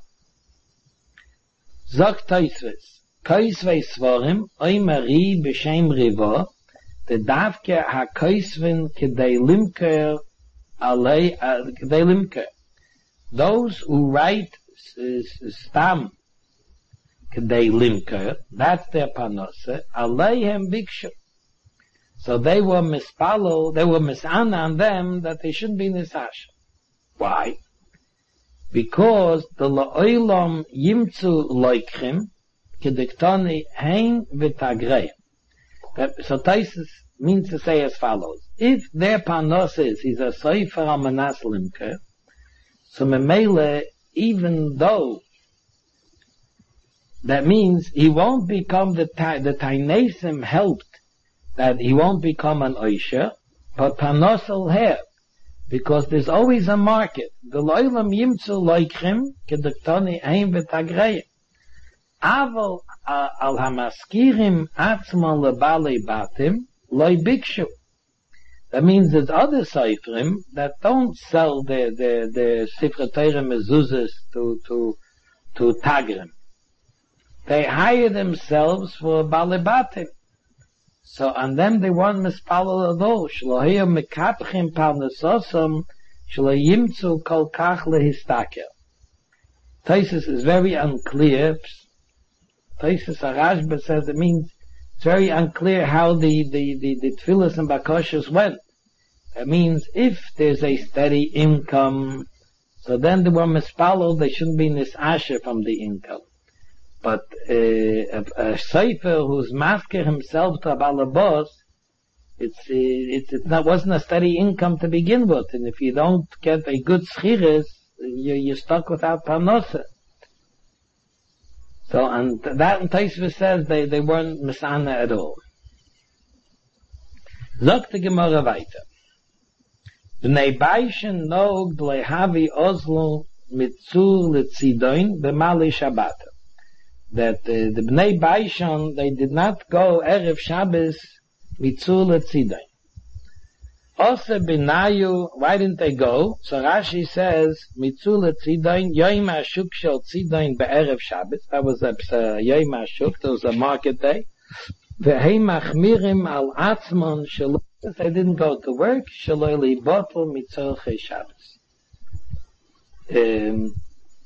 Zok Taisves. Koisvei Svarim, oi Mari b'shem Riva, the davke ha Koisvin kedei limker alei, kedei limker. Those who write stam kedei limker, that's their panose, aleihem bikshu. So they were mispalo, they were misana on them that they shouldn't be nisasha. Why? Because the la'olam yimtzu loikrim, Kedektani hein v'tagrei. So Taisus means to say as follows: if their panos is a sofer amanas limker, so memele, even though that means he won't become the the tainesim helped, that he won't become an oisha, but panos will have, because there's always a market. The loilam yimtzu loikrim kedektani hein v'tagrei. Aval al hamaskirim atzman lebali batim loy bikshu. That means there's other seifrim that don't sell their their their sifrei Torah mezuzas to to to tagrim. they hire themselves for balibatim. So on them they want mispalel ado, shlo heyo mekapchim parnesosam, shlo yimtzu kol kach lehistaker. Taisus is very unclear. Taisus Arashba says it means it's very unclear how the, the, the, the tefillas and bakoshas went. That means if there's a steady income, so then they were mispalel, they shouldn't be nisasher from the income. But uh, a, a sefer who's masker himself to a balabos, it's, uh, it's, it's not, wasn't a steady income to begin with. And if you don't get a good schiris, you, you're stuck without parnosa. So, and that in Taisva says they, they weren't misana at all. Zok the Gemara weiter. B'nei Baishen nog lehavi ozlo mitzur letzidoin b'mali Shabbat. That uh, the B'nei Baishen, they did not go Erev Shabbos mitzur letzidoin. Also Binayu, why didn't they go? So Rashi says, Mitzul Tzidain, Yoim HaShuk Shel Tzidain Be'erev Shabbos. That was a uh, Yoim HaShuk, that was a market day. Ve'hei Machmirim Al Atzmon Shelo, they didn't go to work, Shelo Li Botel Mitzorchei Shabbos. Um,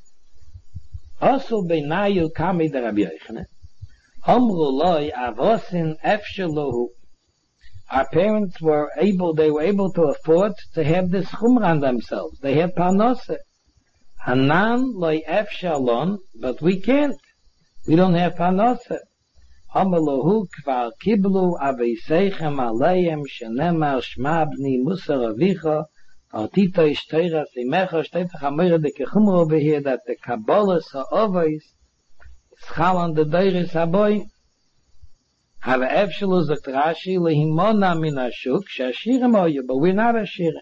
also Binayu Kami de Rabbi Yochanan, Omru Loi Avosin Efshelohu. Our parents were able, they were able to afford to have this chumrah on themselves. They had parnasa. Hanan loy efshalon, but we can't. We don't have parnasa. Amalahu kvar kiblu aveiseichem aleim shenemar shma bni musar avicha altito ishteiras imecha shteitzach amira de kechumra over here that the kabbalas ha'ovis schal on the deiris haboy. Have Efshalu zakt Rashi lehimona min hashuk shashirim oyu, but we're not ashirim.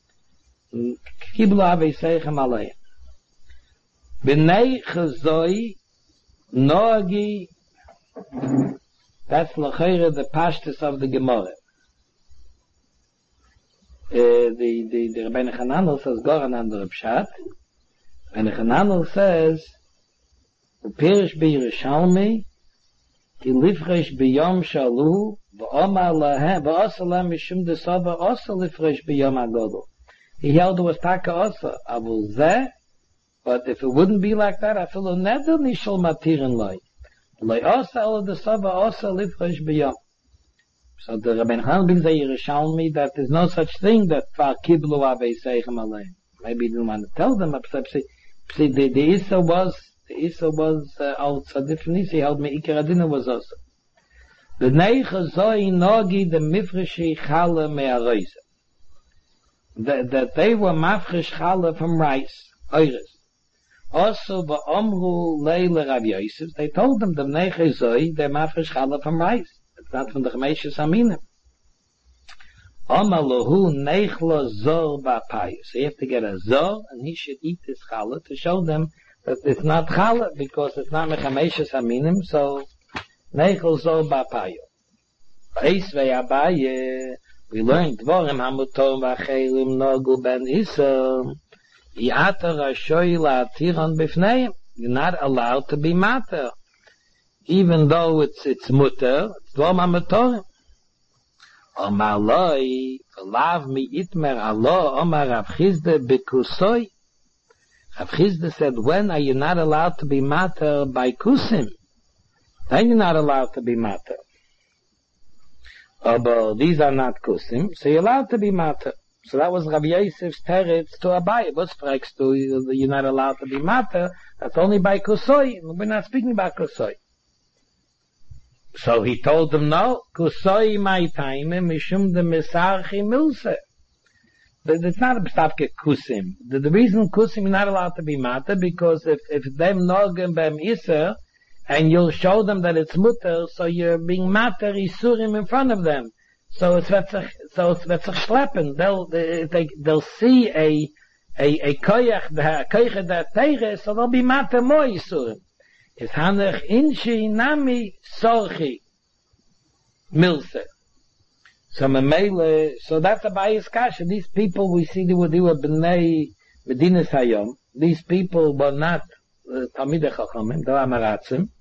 Kiblu aveiseichem aleim. B'nei chazoi noagi. That's l'chayre the pashtus of the Gemara. Uh, the the the Rabbeinu Chananel says Goran under Pshat. Rabbeinu Chananel says Upirish b'Yerushalmi. Ki lifresh b'yom shalu, v'omar lahem, v'osalem mishum desava, osa lifresh b'yom agodol. He held it was taka osa, avul zeh, but if it wouldn't be like that, I feel a neder nishol matirin loy. Loy osa ala desava, osa lifresh b'yom. So the Rabbeinu Chananel brings a Yerushalmi that there's no such thing that far kiblu aveiseichem aleim. Maybe he didn't want to tell them, but see, see the, the Issa was, the Issa was uh, also different. He held me Ikar Adina was also. The Neicha Zoi Nogi the Mifreshi Chala Me'aroisa. That that they were Mafresh Chala from rice, Oiris. Also the Omru Leila Rav Yosef, they told them the Neicha Zoi, they're Mafresh Chala from rice. It's not from the Chemeshes Aminim. Omalahu Neichla Zor Ba'payus. So you have to get a Zor, and he should eat this Chala to show them that it's not challah because it's not mechameshes aminim, so neichel zol ba'payo. Eis ve'abaye, we learned dvorim hamutom v'achelim nogu ben isa, yata rashoy la'atiron b'fneim. You're not allowed to be mater, even though it's it's muter. It's dvorim hamutorim. Omar loy, v'lav mi itmer alo, omar Rav Chizde b'kusoi. Rav Chizda said, when are you not allowed to be mater by kusim? Then you're not allowed to be mater. Oh, but these are not kusim, so you're allowed to be mater. So that was Rav Yosef's teretz to Abaye. What's fragst to you're not allowed to be mater? That's only by kusoi. We're not speaking about kusoi. So he told them, no, kusoi my time, mishum de misarchi milse. But it's not a b'stavke kusim. The, the reason kusim is not allowed to be matter, because if, if them nogem b'em iser, and you'll show them that it's mutter, so you're being matter isurim in front of them. So it's vetzach, so it's vetzach schleppen. They'll, they, they'll see a, a, a koyach, a koyach that teire, so they'll be matter more isurim. It's hanech inshi nami sorchi milse. So Mamele, so that's a bias kasha. These people we see they were they were b'nei Medinas Hayom. These people were not Talmidei Chachamim, they were Amaratzim.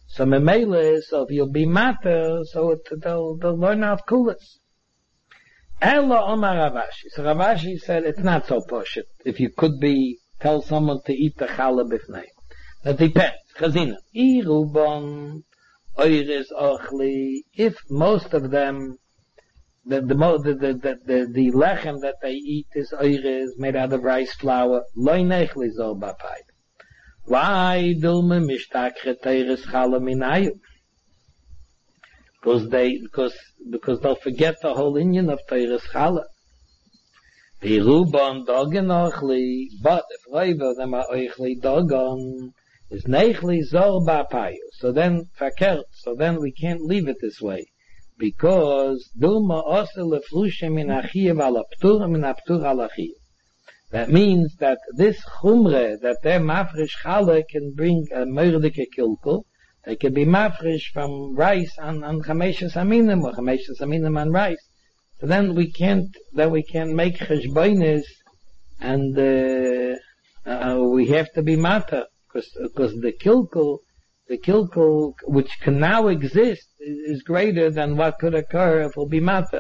So memele, so if you'll be matter, so it, they'll, they'll learn out coolest. Ella Omar Ravashi. So Ravashi said it's not so posh. If you could be, tell someone to eat the challah bifnei. That depends. Chazina. Irubon, Oiris Ochli. If most of them, the, the, the, the, the, the, the lechem that they eat is Oiris, made out of rice flour, Loi Nechli Zol Bapai. Why do me mishtakre Teiris challah minayu? Because they, because, because they'll forget the whole Indian of Teiris challah. The Ruban dogen ochli, but if five of them are ochli dogon, is nechli zor bapayu. So then, fakert, so then we can't leave it this way. Because, dulma osel lefrushe min achiyev ala ptur min aptur ala achiyev. That means that this chumre, that their mafresh challah can bring a merdike kilkel, they can be mafresh from rice on, on chameshes aminim, or chameshes aminim on rice. So then we can't, then we can make cheshbonis, and, uh, uh, we have to be mata, because, because the kilkel, the kilkel, which can now exist, is, is greater than what could occur if it will be mata.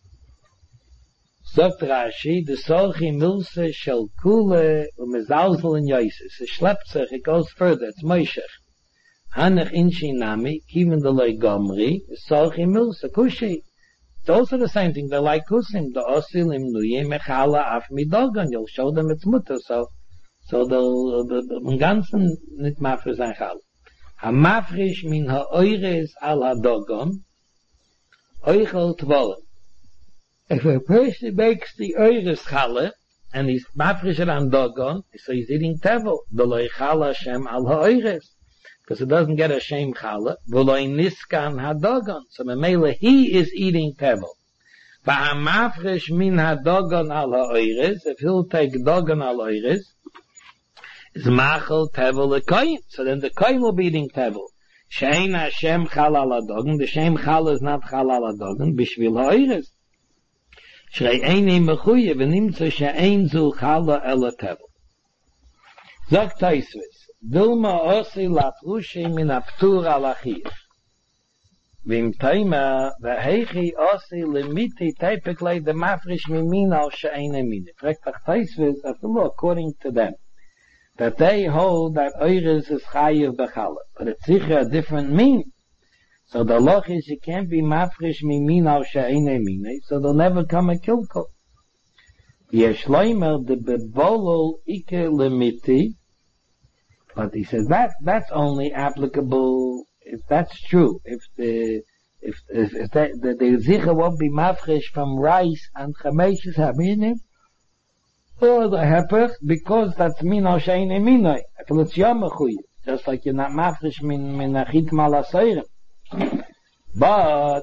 Sagt Rashi, the solchi milse shel kule, umezalzel in yoises. It schleppt sich, it goes further, it's moishech. Hanach inchi nami, kiven de loy gomri, solchi milse, kushi. It's also the same thing, they're like kusim, the osil im nuye mechala af midogan, you'll show them its mutter, so, so they'll, the, the, the ganzen nit mafre sein chala. Ha mafrish min ha oires al ha dogon, oichel tvolen. If a person makes the oires chala, and he's mafrish it on dogon, so he's eating tevel, the loy chala shem al ha oires. Because it doesn't get a shame challah, v'loi niskan hadogon. So memele he is eating tevel. V'hamafresh min hadogon al ha'oires, if he'll take dogon al ha'oires, is machel tevel a koyin. So then the koyin will be eating tevel. Shein Hashem chal al hadogon, the shem challah is not chal al hadogon, bishvil ha'oires. Shrei eini mechuye, v'nimtza she'ein zu challah el tevel. Zog Taisvis. Dilma osi lafrushi min aptur alachir. Vim taima, v'hechi osi limiti typically the mafrish mimin al she'ene mine. Frekt ach Taisvis, according to them, that they hold that oires is chayiv b'chala, but it's sicher a different meaning. So the loch is you can't be mafrish mimin al she'ene mine, so they'll never come a kilko. Yeshloimer de bebolol ike limiti. But he says that that's only applicable if that's true. If the if if, if that, the, the zicha won't be mafresh from rice and chameshes haminim, or the hepech, because that's min al shein eminoi. It's yom mechuyev, just like you're not mafresh min min achit malasayrim. But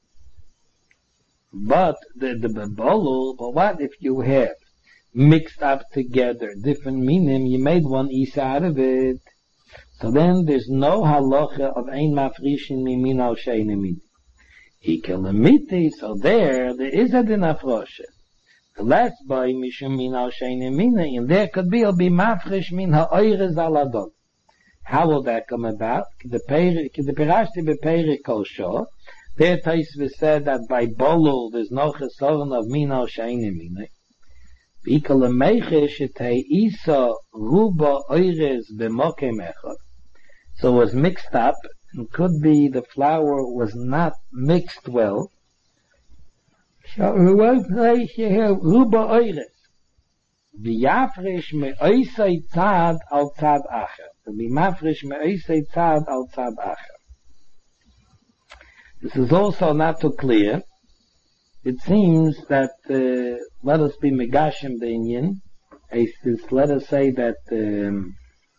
but the the bebolu. But what if you have mixed up together, different minim, you made one isa out of it. So then there's no halacha of ein mafrishin mimin al shein minim. Ikelamiti, so there, there is a din afroshe. The last boy, mishum min al shein minim, and there could be, it'll be mafrish min ha'oires al adon. How will that come about? The pirashti beperi kol shor. There Taisvis said that by bolul, there's no chesoron of min al shein minim. So it was mixed up, and could be the flour was not mixed well. So in one place you have ruba oires. V'yafresh me'oisei tzad al tzad acher. V'mafresh me'oisei tzad al tzad acher. This is also not too clear. It seems that, uh, let us be megashim the Inyan, let us say that, um,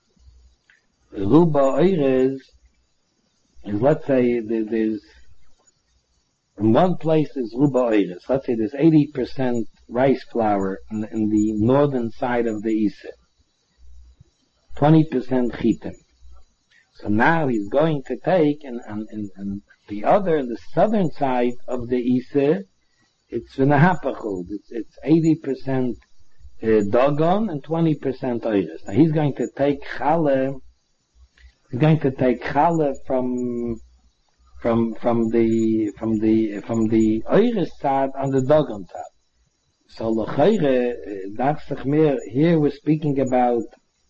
Ruba Oires is, let's say, there's, in one place is Ruba Oires, let's say there's eighty percent rice flour in, in the northern side of the Isa, twenty percent chitim. So now he's going to take, and, and, and, and the other, the southern side of the Isa, it's v'nahapachud. It's, it's eighty percent uh, dogon and twenty percent oires. Now he's going to take challah He's going to take challah from from from the from the from the Eures side on the Dogon side. So l'chayre, darf sich mehr, here we're speaking about,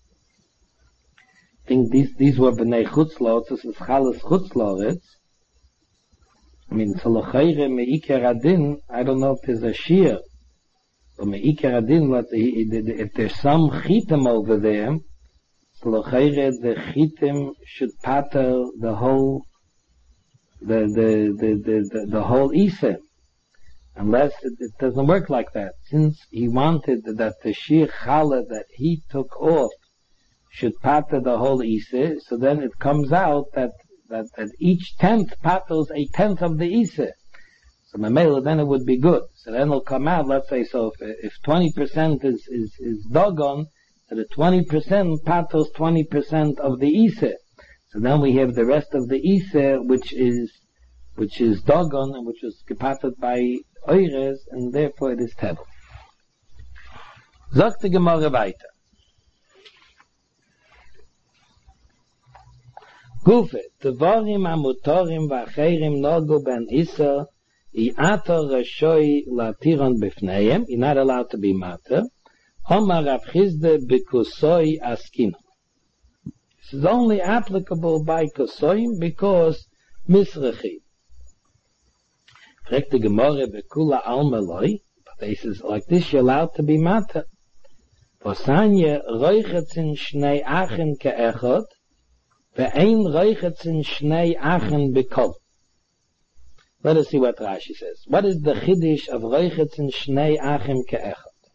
I think these these were b'nei chutzlotz, this is challah chutzlotz. I mean, so l'chayre me'ikar adin, I don't know if there's a shear, but me'ikar adin, if there's some chitim over there, so l'chayre, the chitim should pater the whole, the, the, the, the, the, the whole Isa. Unless it, it doesn't work like that. Since he wanted that the sheer challah that he took off should pater the whole Isa, so then it comes out that, that, that each tenth paters a tenth of the Isa. So Mamela, then it would be good. So then it'll come out, let's say, so if, if twenty percent is, is, is dogon, so the twenty percent paters twenty percent of the Isa. So then we have the rest of the Isa, which is, which is dogon, and which was gepatet by Eures, and therefore it is Tevel. Sagt die Gemara weiter. Gufe, Tevorim amutorim v'acherim nogu ben Isa, I ato rashoi latiron b'fneim, you're not allowed to be mater, Omar Rav Chizde b'kusoi askino. This is only applicable by kusoim because misrechi. Fragt die Gemorre bekula almeloi, but he says, like this you're allowed to be matter. Posanje roichetzin shnei achen ke'echot, ve'ein roichetzin shnei achen bekol. Let us see what Rashi says. What is the chiddush of roichetzin shnei achen ke'echot?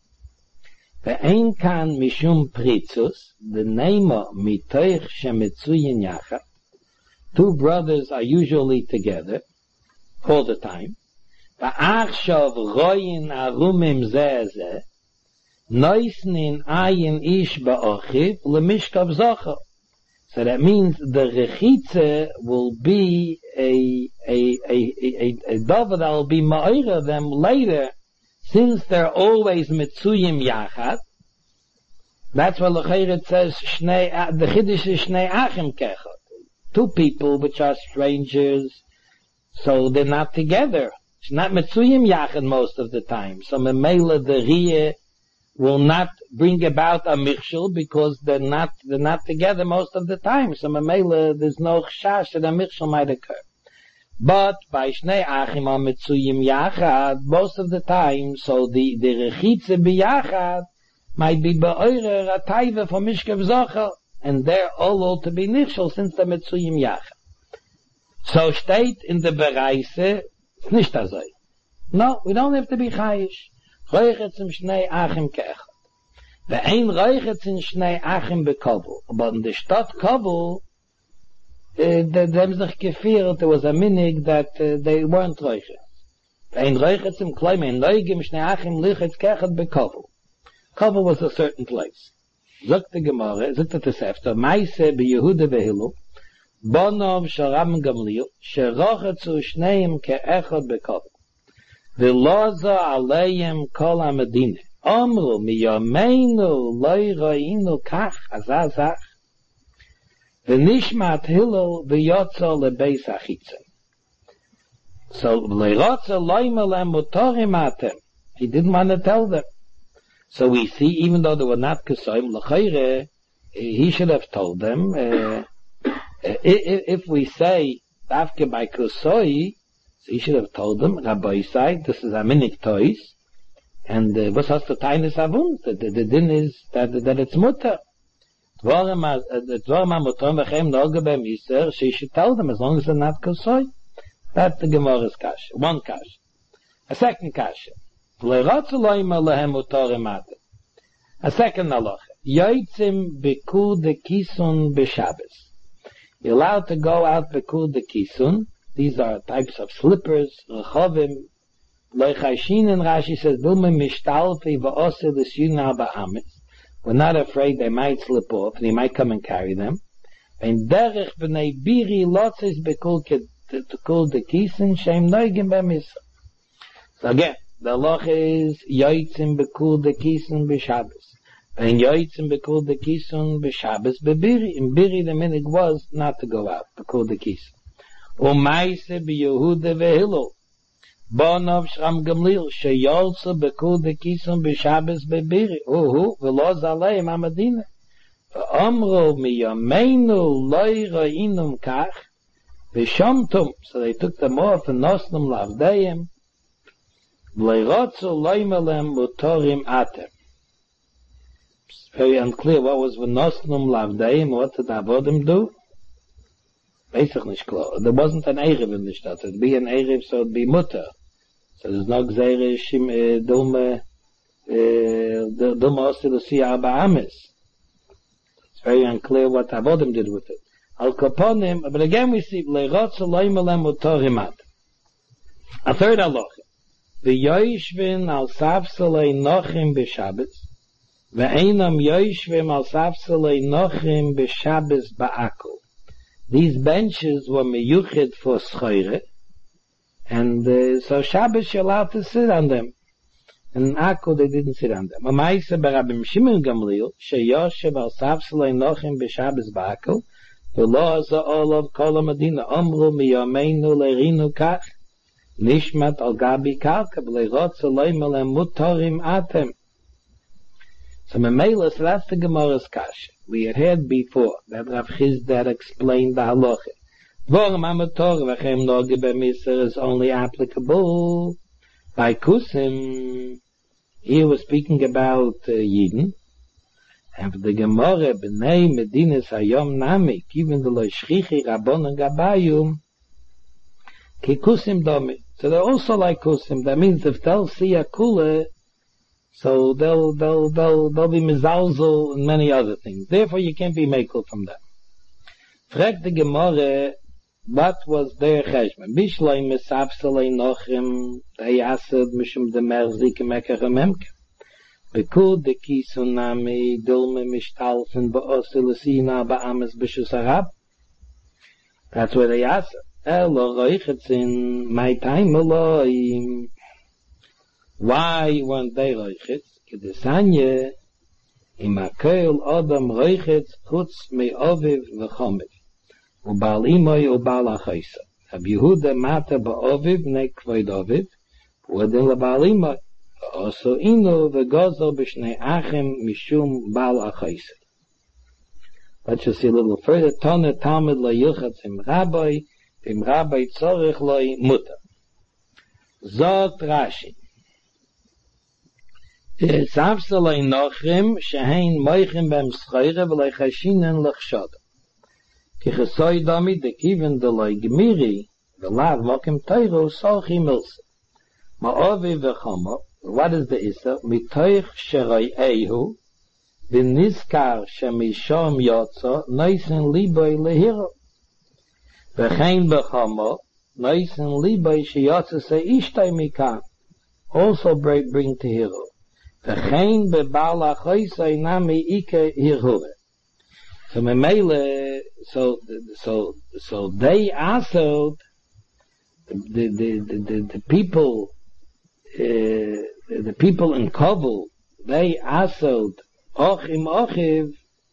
Ve'ein kan mishum pritzus, the nemo mitoich shemetzuyin yachat. Two brothers are usually together all the time. Va'achshav royin arumim zeh noisnin ayin ish ba'ochiv lemishkav zocher. So that means the rechitze will be a a a a a davar that will be ma'ira them later, since they're always mitzuyim yachad. That's what l'chayr it says shnei, the chiddush is shnei achim kechot. Two people which are strangers, so they're not together. It's not mitzuyim yachad most of the time. So memela the riyeh will not bring about a michshul because they're not they're not together most of the time. So memela there's no chashash that a michshul might occur. But by shnei achim are mitzuyim yachad most of the time. So the the rechitze biyachad might be be'orer a taiva for mishkav zocher, and they're all all to be nichshul since they're mitzuyim yachad. So steht in the Bereise, it's nicht azoi. No, we don't have to be chayish. Roichetz im Shnei Achim ke'echot. Ve'ein roichetz im Shnei Achim be'kobel. But in the Stadt Kobel, uh, them sich gefiert, there was a minig that uh, they weren't roichetz. Ve'ein roichetz im Kloime, in Neugim Shnei Achim lichetz ke'echot be'kobel. Kobel was a certain place. Zogt the Gemara, zogt the Tosefta, Maise be'Yehuda ve'Hillel, Bonov Sharam Gamliel, Sherochetzu Shneim Ke'echot Bekobel. V'loza Aleim Kol HaMedina. Omru Miyomeinu Loi Roinu Kach Azazach. V'nishmat Hillel V'yotzo Lebeis Achitzim. So Leirotzo Loimelem Mutorim Atem. He didn't want to tell them. So we see, even though they were not Kesoim, L'chayre, he should have told them, uh, if we say Dafke by Kusoi, so he should have told them, Rabbi Isai, this is a minik tois, and was has to tainis avun? The the din is that that it's mutter. Dvarim amutom v'chem noga beim iser. She should tell them as long as they're not Kusoi. That's the Gemara's kasha. One kasha. A second kasha. V'leirotzu loyma lehem utorim ate. A second halacha. Yoitzim bikur de kisun b'Shabbos. You're allowed to go out bekur de kisun. These are types of slippers, rechovim, loichashin, and Rashi says, Bilme mishtalfi va'ose l'shina ba'amitz. We're not afraid they might slip off, and he might come and carry them. And derech b'nei biri lotzis bekur de kisun, shem noigim b'misa. So again, the halacha is, yoitzim bekur de kisun b'Shabbos. And yoitzim bekul de kisun b'Shabbos bebiri. In biri the minig was not to go out, bekul de kisun. U'maise b'Yehuda v'Hillel. Bonov Shram Gamliel sheyolsa bekul de kisun b'Shabbos bebiri. Uhu v'lo zaleim amadina. V'amro miyameinu loy ra'inum kach. V'shamtum. So they took them off and nosnum lavdeim. V'leirotzu loymelem mutorim atem. Very unclear what was v'nosnum lavdeim, what did Avodim do? Weiß ich nicht klar. There wasn't an Erev in the Stadt. It'd be an Erev, so it'd be Mutter. So there's no Gzeire, Shim, Dumme, Dumme Ostilusi Arba Ames. It's very unclear what Avodim did with it. Al Kaponim, but again we see, Leirotzu loymelem mutorim atem. A third halacha. V'yoyishvin al safsalei nochim b'Shabbos. Ve'einam yoyishvim al safsalei nochim b'Shabbos ba'akol. These benches were meyuched for schoire, and uh, so Shabbos you're allowed to sit on them. And Akol they didn't sit on them. Amaisa b'Rabbi Shimon Gamliel sheyoshev al safsalei nochim b'Shabbos ba'akol. V'lo aza olav kol hamadina amru miyameinu leirinu kach. Nishmat al gabi kalka b'leirotzu loymelem mutorim atem. So Memela, so that's the Gemara's kasha. We had heard before that Rav Chizda explained the halacha. Vorum amator v'chem noge b'miser is only applicable by kusim. Here we're speaking about uh, Yidden. And for the Gemara, b'nei medinas hayom nami, even the lo shchichi rabon and gabayum, ki kusim domi. So they're also like kusim. That means if they'll see a kula, so they'll, they'll, they'll, they'll be mizalzel and many other things. Therefore you can't be mekel from them. Frag the Gemara, what was their cheshman? Bishloi misafsalei nochim, they asked mishum de merzike mekerem emke. Bekud de kisunami, dulme mishtalfen ba'osilusina ba'ames b'shus harab. That's where they asked. Elo roichetzin, my time eloim. Why weren't they roichetz? Kedesanye, im akel adam roichetz chutz me oviv v'chomiv. Ubal imoy ubal achoysa. Rab Yehuda mata ba'oviv ne kvoid oviv, uadin lebal imoy. Also inu v'gozo b'shnei achem mishum bal achoysa. Let's just see a little further. Tone talmud lo yilchatz im rabbi, im rabbi tzorich loi muta. Zot Rashi. Safsalei nochim shehein moichim bem schoire v'lei chashinen l'chshod. Ki chesoi dami de kiven de loi gemiri v'lav mokim teiro solchi milse. Ma'ovi v'chomo. What is the issa? Mitoich sheroi eihu v'nizkar shemishom yotzo noisen liboi lehiro. V'chein b'chomo noisen liboi sheyotzo se ishtay mikan. Also bring, bring to hero. V'chein bebal achoysay nami ike hirhure. So memele, so so so they also the the the, the, the people uh, the people in Kovel, they also ochim ochiv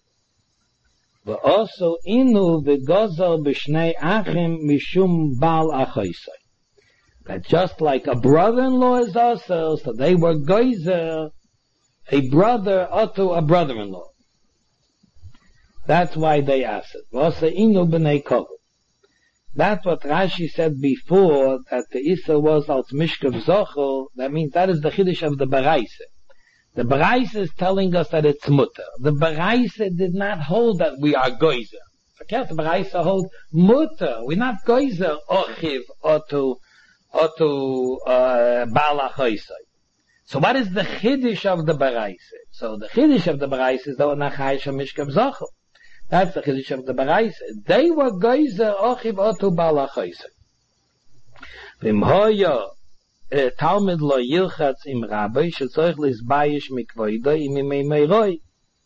v'oso inu v'gozal b'shnei achim mishum bal achoysay. That just like a brother-in-law is also, so they were geyser a brother unto a brother-in-law. That's why they asked it. V'osa inu b'nei kovel. That's what Rashi said before, that the Issa was als Mishkav Zochel. That means that is the Chiddush of the Baraisa. The Baraisa is telling us that it's mutter. The Baraisa did not hold that we are geyser. Okay, the Baraisa hold mutter. We're not geyser ochiv otu otu uh, bala choysay. So what is the Chiddush of the Baraisa? So the Chiddush of the Baraisa is the Nachayish of Mishkav Zochel. That's the Chiddush of the Baraisa. They were geyser ochiv otu bala choysay. V'im hoya Talmud lo yilchatz im rabbi shetzorich lizbayish mikvoido im imei meiroi.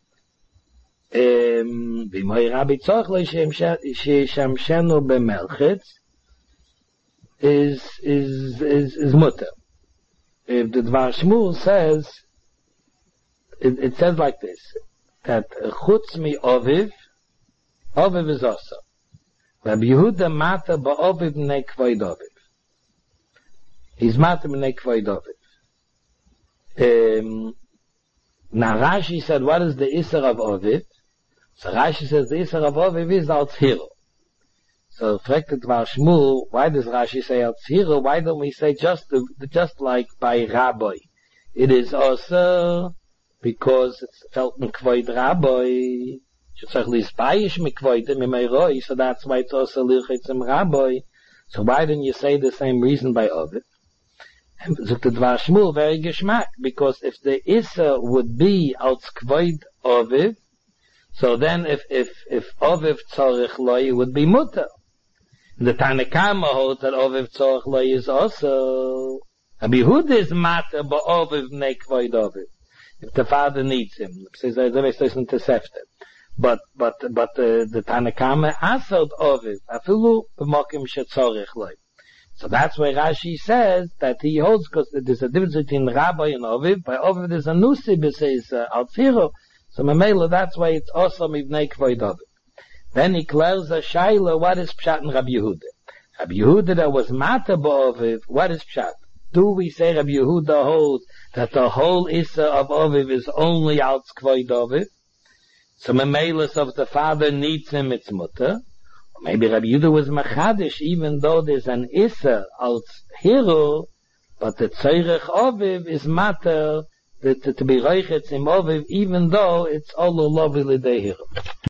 V'im hoya rabbi tzorich lo sheshamshenu b'melchetz is is is is mutter. If the Dvar Shmuel says it, it says like this, that chutz mi oviv, oviv is also. Rabbi Yehuda mata ba'oviv b'nei kvoid oviv. He's mata b'nei kvoid oviv. Um, now Rashi said, what is the Isser of oviv? So Rashi says the Isser of oviv is al tzhiro. So fragt it Dvar Shmuel, why does Rashi say al tzhiro? Why don't we say just the, just like by Rabbi? It is also because it's felt in kvoid Rabbi. So that's why it's also lilchitzim Rabbi. So why didn't you say the same reason by Oviv? And Zuk the Dvar Shmuel, very geschmack, because if the Issa would be als kvoid Oviv, so then if, if, if Oviv tzorich loy, it would be mutter. The Tanakama holds that Oviv tzorich loy is also, Rabbi Yehuda is matter, but Oviv ne kvoid Oviv. If the father needs him, but but but uh, the Tanakama asod Oviv afilu b'mokim shetzorich loy. So that's why Rashi says that he holds, because there's a difference between Rabbi and Oviv. By Oviv there's a nusib, it says uh, al tziro. So Mamela, that's why it's also mivnei kvoid Oviv. Then he clears a shaila. What is pshat in Rabbi Yehuda? Rabbi Yehuda that was mata b'Oviv. What is pshat? Do we say Rabbi Yehuda holds that the whole Issa of Oviv is only out kvoid Oviv? So Memelis of the father needs him, it's mutter. Or maybe Rabbi Yehuda was machadish, even though there's an Issa out hiru, but the Tzorech Oviv is matter, to, to be reichetz im Oviv, even though it's all lovely l'dei hiru.